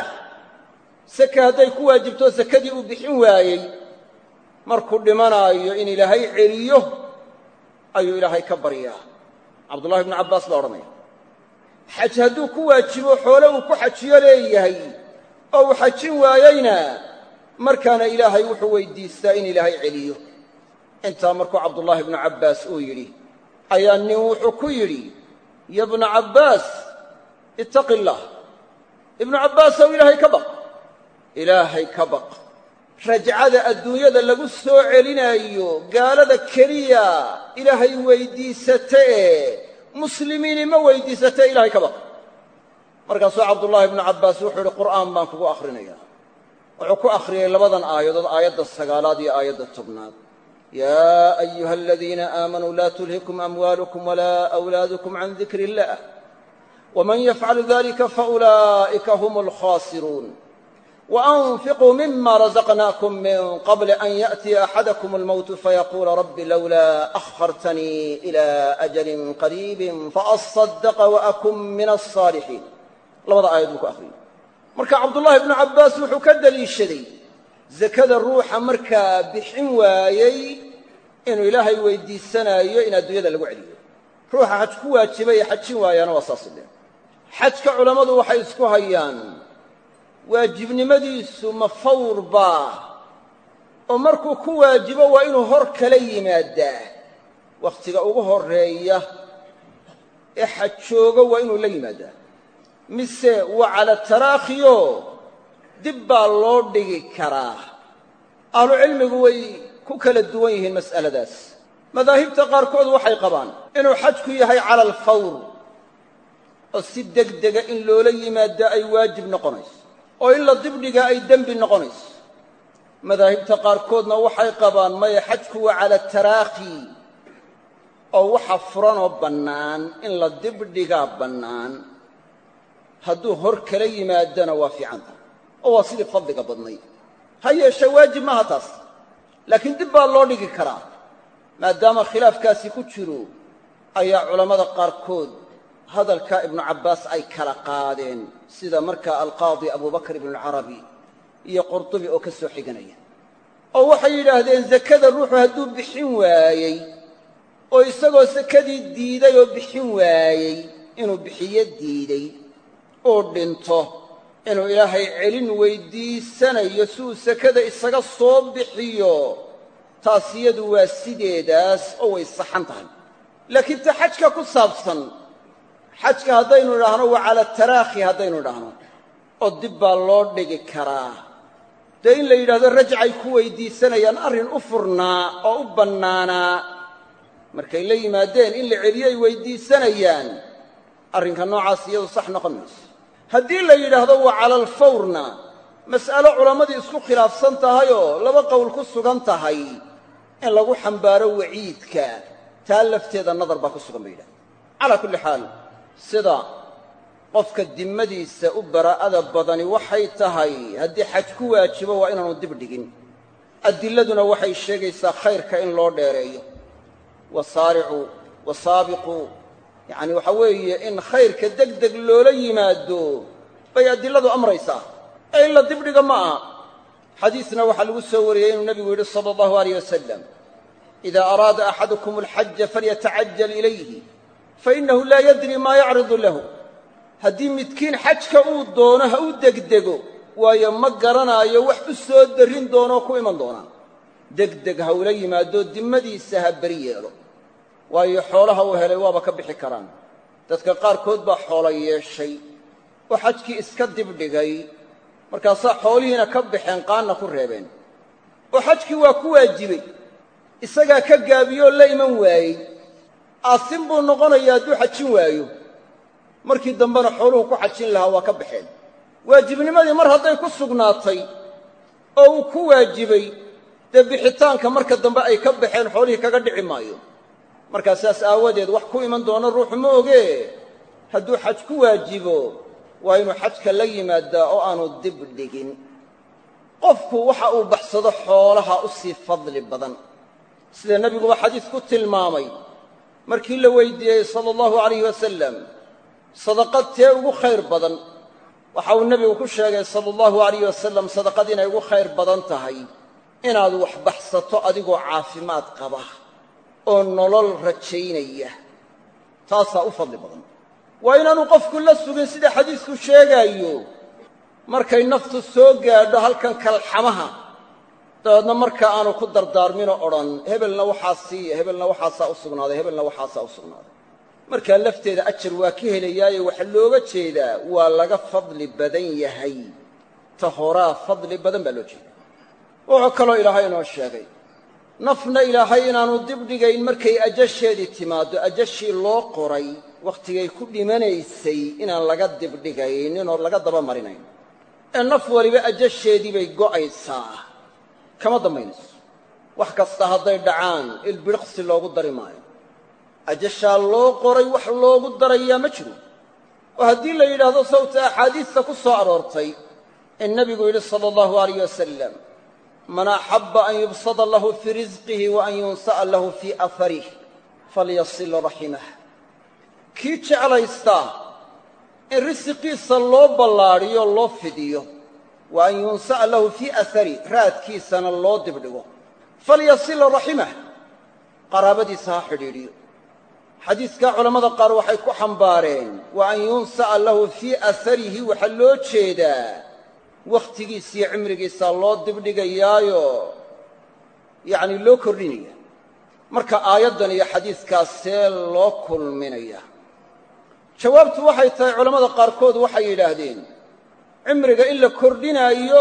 saka hadday ku waajibto sakadii uu bixin waayey markuu dhimanaayo in ilaahay celiyo ayuu ilaahay ka baryaa cabdullahi bnu cabbaas baa odhanaya xaj hadduu ku waajibo xoole uu ku xajiyo leeyahay oo uu xajin waayeyna markaana ilaahay wuxuu weyddiistaa in ilaahay celiyo intaa markuu cabdullaahi bnu cabbaas uu yidhi ayaa nin wuxuu ku yidhi ya bna cabbaas ittaqi illaah ibnu cabbaasow ilaahay ka baq ilaahay ka baq rajcada adduunyada lagu soo celinaayo gaalada keliya ilaahay weyddiisatee muslimiini ma weyddiisatee ilaahay ka baq markaasuu cabdullaahi bnu cabbaas wuxuu yidhi qur'aan baan kugu akhrinayaa wuxuu ku akhriyey labadan aayadood aayadda 9aad iyo aayadda 10aad yaa ayuha aladiina aamanuu laa tulhikum amwaalukum walaa awlaadukum can dikri illah waman yafcal dalika faulaa'ika hum alkhaasiruun وأنفقوا مما رزقناكم من قبل أن يأتي أحدكم الموت فيقول رب لولا أخرتني إلى أجل قريب فأصدق وأكن من الصالحين labada aayad ku akhriyo marka cabdullaahi ibnu cabbaas wuxuu ka daliishaday zakada ruuxa markaa bixin waayey inuu ilaahay weyddiisanaayo in adduunyada lagu celiyo ruuxa xaj ku waajibay xajin waayaana waa saas idhe xajka culammadu waxay isku hayaan waajibnimadiisu ma fawr baa oo markuu ku waajibo waa inuu hor kala yimaadaa wakhtiga ugu horreeya ee xajoogo waa inuu la yimaadaa mise waa cala taraakhiyo dib baa loo dhigi karaa ahlucilmigu way ku kala duwan yihiin mas'aladaas madaahibta qaarkood waxay qabaan inuu xajku yahay cala alfawr oo si degdega in loola yimaadaa ay waajib noqonayso oo in la dibdhigaa ay dembi noqonayso madaahibta qaarkoodna waxay qabaan maya xajku waa cala taraakhi oo waxa furanoo bannaan in la dibdhigaa bannaan hadduu hor kala yimaadana waa fiicanta oo waa sidii fadliga badnayd ha yeeshe waajib maaha taas laakiin dib baa loo dhigi karaa maadaama khilaafkaasi ku jiro ayaa culammada qaarkood hadalka ibnu cabbaas ay kala qaadeen sida markaa alqaadi abubakr ibnualcarabi iyo qurtubi oo ka soo xiganaya oo waxay yidhaahdeen sakada ruuxu hadduu bixin waayey oo isagoo sakadii diiday oo bixin waayey inuu bixiyo diiday oo dhinto inuu ilaahay celin weyddiisanayo si uu sakada isaga soo bixiyo taas iyadu waa sideedaas oo way saxan tahay laakiin ta xajka ku saabsan xajka haddaynu idhaahno waa cala taraakhi haddaynu idhaahno oo dib baa loo dhigi karaa dee in la yidhahdo rajcay ku weyddiisanayaan arrin u furnaa oo u bannaanaa markay la yimaadeen in la celiyo ay weyddiisanayaan arrinka noocaas iyadu sax noqon mayso haddii la yidhaahdo waa cala alfawrna mas'alo culammadii isku khilaafsan tahayoo laba qowl ku sugan tahay in lagu xambaaro waciidka taa lafteeda nadar baa ku sugan bay yidhahdeen calaa kulli xaal sida qofka dimmadiisa u baraa'ada badani waxay tahay haddii xaj ku waajibo waa inaanu dib dhigin adilladuna waxay sheegaysaa khayrka in loo dheereeyo wasaaricuu wasaabiquu yacni waxa weeye in khayrka deg deg loola yimaado bay adiladu amraysaa ee in la dibdhiga ma aha. xadiisna waxaa lagu soo wariyey inuu nebigu yidhi sala allahu alayh wasalam idaa araada axadukum alxaja falyatacajal ilayhi fainahu laa yadri maa yacridu lahu. haddii midkiin xajka uu doono ha u degdego, waayo ma garanaayo wax u soo darrin doonoo ku iman doonaa. degdeg ha ula yimaado dimmadiisa ha beri yeelo, waayo xoolaha uu helay waaba ka bixi karaan. dadka qaarkood baa xoolo yeeshay oo xajkii iska dibdhigay, markaasaa xoolihiina ka baxeen qaanna ku reebeen, oo xajkii waa ku waajibay, isagaa ka gaabiyoo la iman waayey. aasin buu noqonayaa hadduu xajin waayo. markii dambena xooluhu ku xajin lahaa waa ka baxeen. waajibnimadii mar hadday ku sugnaatay oo uu ku waajibay, dee bixitaanka marka dambe ay ka baxeen xoolihii kaga dhici maayo. markaa saas aawadeed wax ku iman doono ruuxu ma ogee, hadduu xaj ku waajibo waa inuu xajka la yimaadaa oo aanu dib dhigin. qofku waxa uu baxsado xoolaha u sii fadli badan, sida nebiguba xadiis ku tilmaamay markii la weydiiyey sala allahu alayh wasalam sadaqad tee ugu khayr badan. waxa uu nebigu ku sheegay sala allahu alayh wasalam sadaqad inay ugu khayr badan tahay inaad wax baxsato adigoo caafimaad qaba oo nolol rajaynaya. taasaa u fadli badan. waa inaanu qofku la sugin sida xadiisku sheegaayo markay naftu soo gaadho halkan kalxamaha, dabeedna marka aanu ku dardaarminoo odhan hebelna waxaa siiya, hebelna waxaasaa u sugnaaday, hebelna waxaasaa u sugnaaday. markaa lafteeda ajar waa ka helayaaye waxaa looga jeedaa waa laga fadli badan yahay. ta horaa fadli badan baa loo jeeda. wuxuu kaloo ilaahay inoo sheegay nafna ilaahay inaanu dibdhigayn markay ajasheedii timaaddo. ajashii loo qoray wakhtigay ku dhimanaysay inaan laga dibdhigaynin oo laga daba marinayn, ee naf waliba ajasheedii bay go'aysaa, kama dambaynayso. wax kasta hadday dhacaan ilbidhiqsi loogu dari maayo. ajashaa loo qoray wax loogu darayaa ma jiro. oo haddii la yidhaahdo sawta axaadiista ku soo aroortay in nebigu yidhi sala allahu alayh wasalam man axabba an yubsada lahu fii risqihi wa an yunsa'a lahu fii aharih falyasil raximah. kii jeclaystaa in risiqiisa loo ballaadhiyo loo fidiyo, wa an yunsa'a lahu fii aharih raadkiisana loo dibdhigo, falyasil raximah qaraabadiisa ha xidhiidhiyo. xadiiskaa culammada qaar waxay ku xambaareen wa an yunsa'a lahu fii aharihi waxaa loo jeedaa wakhtigiisiyo cimrigiisaa loo dibdhigayaayo yacni loo kordhinaya. marka aayaddan iyo xadiiskaas see loo kulminaya? jawaabtu waxay tahay culammada qaarkood waxay yidhaahdeen cimriga in la kordhinaayo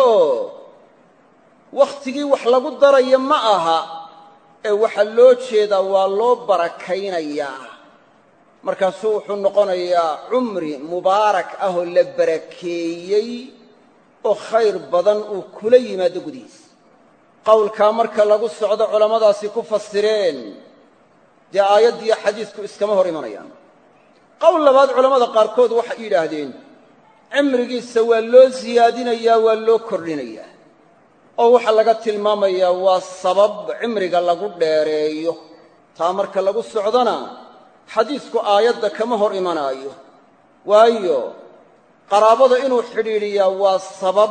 wakhtigii wax lagu daraya ma aha, ee waxaa loo jeedaa waa loo barakaynayaa. markaasuu wuxuu noqonayaa cumri mubaarak ah oo la barakeeyey oo khayr badan uu kula yimaado gudihiisa. qowlkaa marka lagu socdo culammadaasi ku fasireen, dee aayaddiiyo xadiisku iskama hor imanayaan. qowl labaad culammada qaarkood waxay yidhaahdeen cimrigiisa waa loo siyaadinayaa, waa loo kordhinayaa, oo waxaa laga tilmaamayaa waa sabab cimriga lagu dheereeyo. taa marka lagu socdona xadiisku aayadda kama hor imanaayo, waayo qaraabada inuu xidhiidhiyaa waa sabab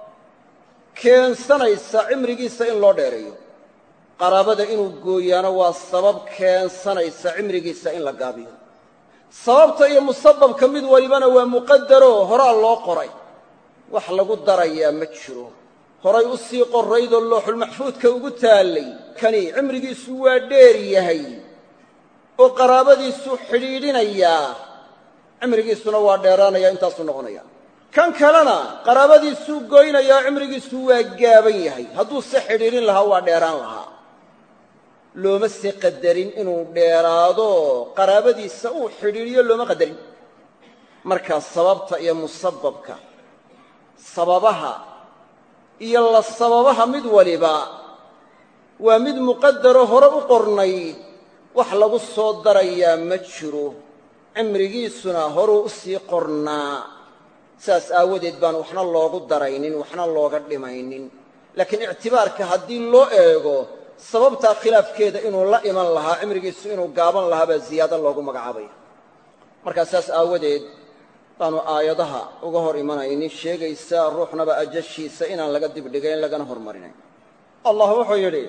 keensanaysa cimrigiisa in loo dheereeyo. qaraabada inuu gooyaano waa sabab keensanaysa cimrigiisa in la gaabiyo. sababta iyo musababka mid walibana waa muqadaroo horaa loo qoray, wax lagu darayaa ma jiro. horay u sii qorraydoo looxulmaxfuudka ugu taallay. kani cimrigiisu waa dheer yahay oo qaraabadiisuu xidhiidhinayaa, cimrigiisuna waa dheeraanaya, intaasuu noqonaya. kan kalena qaraabadiisuu goynayaa, cimrigiisu waa gaaban yahay. hadduu se xidhiidhin lahaa waa dheeraan lahaa. looma sii qadarin inuu dheeraado qaraabadiisa uu xidhiidhiyo looma qadarin. markaa sababta iyo musababka, sababaha iyo la sababaha mid waliba waa mid muqadaro hore u qornayd, wax lagu soo darayaa ma jiro. cimrigiisuna horuu u sii qornaa. saas aawadeed baan waxna loogu daraynin, waxna looga dhimaynin. laakiin ictibaarka haddii loo eego sababtaa khilaafkeeda inuu la iman lahaa, cimrigiisu inuu gaaban lahaa baa ziyaado loogu magacaabaya. markaa saas aawadeed baanu aayadaha uga hor imanaynin sheegaysa ruuxnaba ajashiisa inaan laga dibdhigayn lagana hormarinayn. allah wuxuu yidhi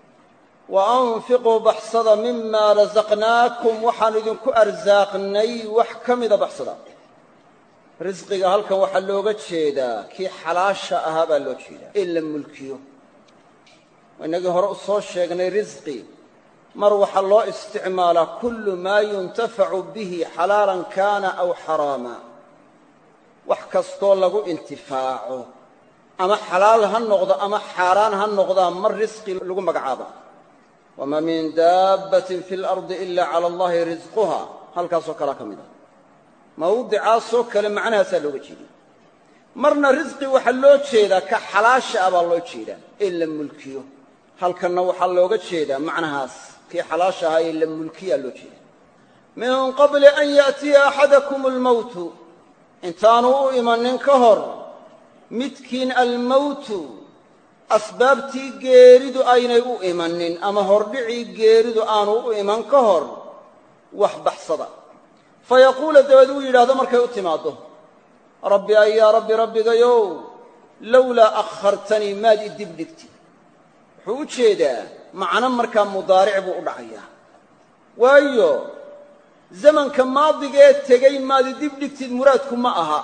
wa anfiquu baxsada mima rasaqnaakum waxaan idinku arsaaqnay wax ka mida baxsada. risqiga halkan waxaa looga jeedaa kii xalaasha ahaa baa loo jeedaa in la mulkiyo. inagii hore u soo sheegnay risqi mar waxaa loo isticmaalaa kullu maa yuntafacu bihi xalaalan kaana aw xaraama, wax kastoo lagu intifaaco ama xalaal ha noqdo ama xaaraan ha noqdaa mar risqi lagu magacaaba. wamaa min daabbatin fi lardi ila cala allahi risquha, halkaasoo kalea ka mid ah. mawdicaasoo kale macnahaasaa looga jeeday. marna risqi waxaa loo jeedaa ka xalaasha ah baa loo jeedaa in la mulkiyo. halkanna waxaa looga jeedaa macnahaas kii xalaasha ahaa ee la mulkiyaa loo jeeda. min qabli an ya'tiya axadakum almowtu, intaanu u imanin ka hor midkiin almowtu, asbaabtii geeridu aynay u imanin ama hordhicii geeridu aanu u iman ka hor wax baxsada. fayaquula dabeed uu yidhaahdo markay u timaaddo rabbi ay yaa rabbi rabbigayow lowlaa akhartanii maad i dibdhigti. wuxuu u jeedaa macno markaa mudaaric buu u dhacayaa, waayo zamanka maadigee tegey maad i dibdhigtid muraadku ma aha,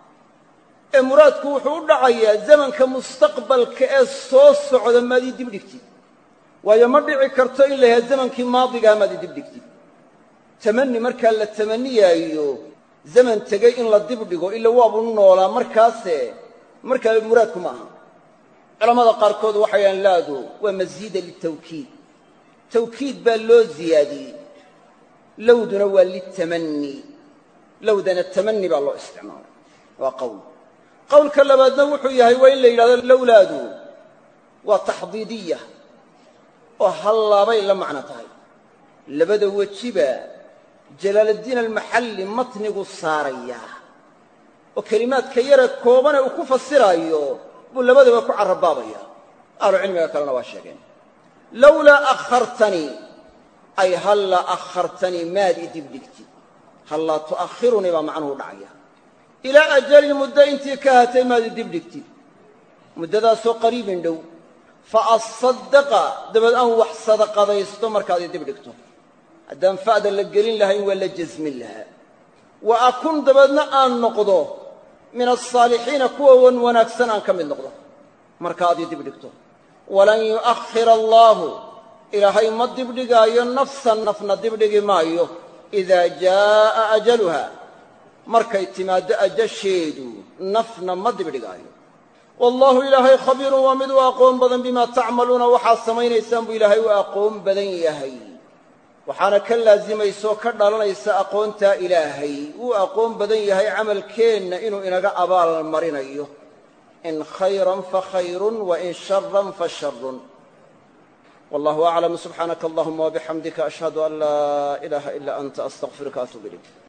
ee muraadku wuxuu u dhacayaa zamanka mustaqbalka ee soo socda maad ii dibdhigtid. waayo ma dhici karto in la yahay zamankii maadigaha maad i dibdhigtid. tamani markaa la tamaniyaayo zaman tegey in la dibdhigo ila waabu noolaa markaase markaa muraadku ma aha. culamada qaarkood waxay yidhahaan laadu waa masiida litawkiid, tawkiid baa loo ziyaadiyey. lowduna waa litamani, lowdana tamani baa loo isticmaalay. waa qowl. qowlka labaadna wuxuu yahay waa in la yidhahdo lowlaadu waa taxdiidiya oo hallaabay la macno tahay. labada wejiba jalaaluddiin almaxalli matnigu saarayaa oo kelimaadka yara koobane uu ku fasiraayo buu labadaba ku carrabaabaya. ahlucilmiga kalena waa sheegeen. lowlaa akhartanii ay hallaa akhartanii maad i dibdhigtid. hallaa tu'akhirunii baa macnuhu dhacaya. ilaa ajalin muddo intii ka hatay maad i dibdhigtid, muddadaasoo qariibin dhow. fa asaddaqa dabeed aan wax sadaqadaysto markaad i dibdhigto. haddaan fa'da la gelin lahayn waa la jasmin lahaa. wa akun dabeedna aan noqdo min alsaalixiina kuwa wan wanaagsan aan ka mid noqdo marka aad ii dibdhigto. walan yu'akhira allaahu, ilaahay ma dibdhigaayo nafsan nafna dibdhigi maayo idaa jaa'a ajaluha, markay timaaddo ajasheedu nafna ma dibdhigaayo. wallaahu ilaahay khabiirun waa mid u aqoon badan bimaa tacmaluuna, waxaad samaynaysaan buu ilaahay u aqoon badan yahay. waxaana ka laasimaysoo ka dhalanaysa aqoontaa ilaahay uu aqoon badan yahay camalkeenna inuu inaga abaal marinayo. in khayran fa khayrun wa in sharan fa sharun. wallahu aclam. subxaanaka allahuma wabixamdika ashhadu an laa ilaaha ilaa anta astaqfiruka atuub ilayk.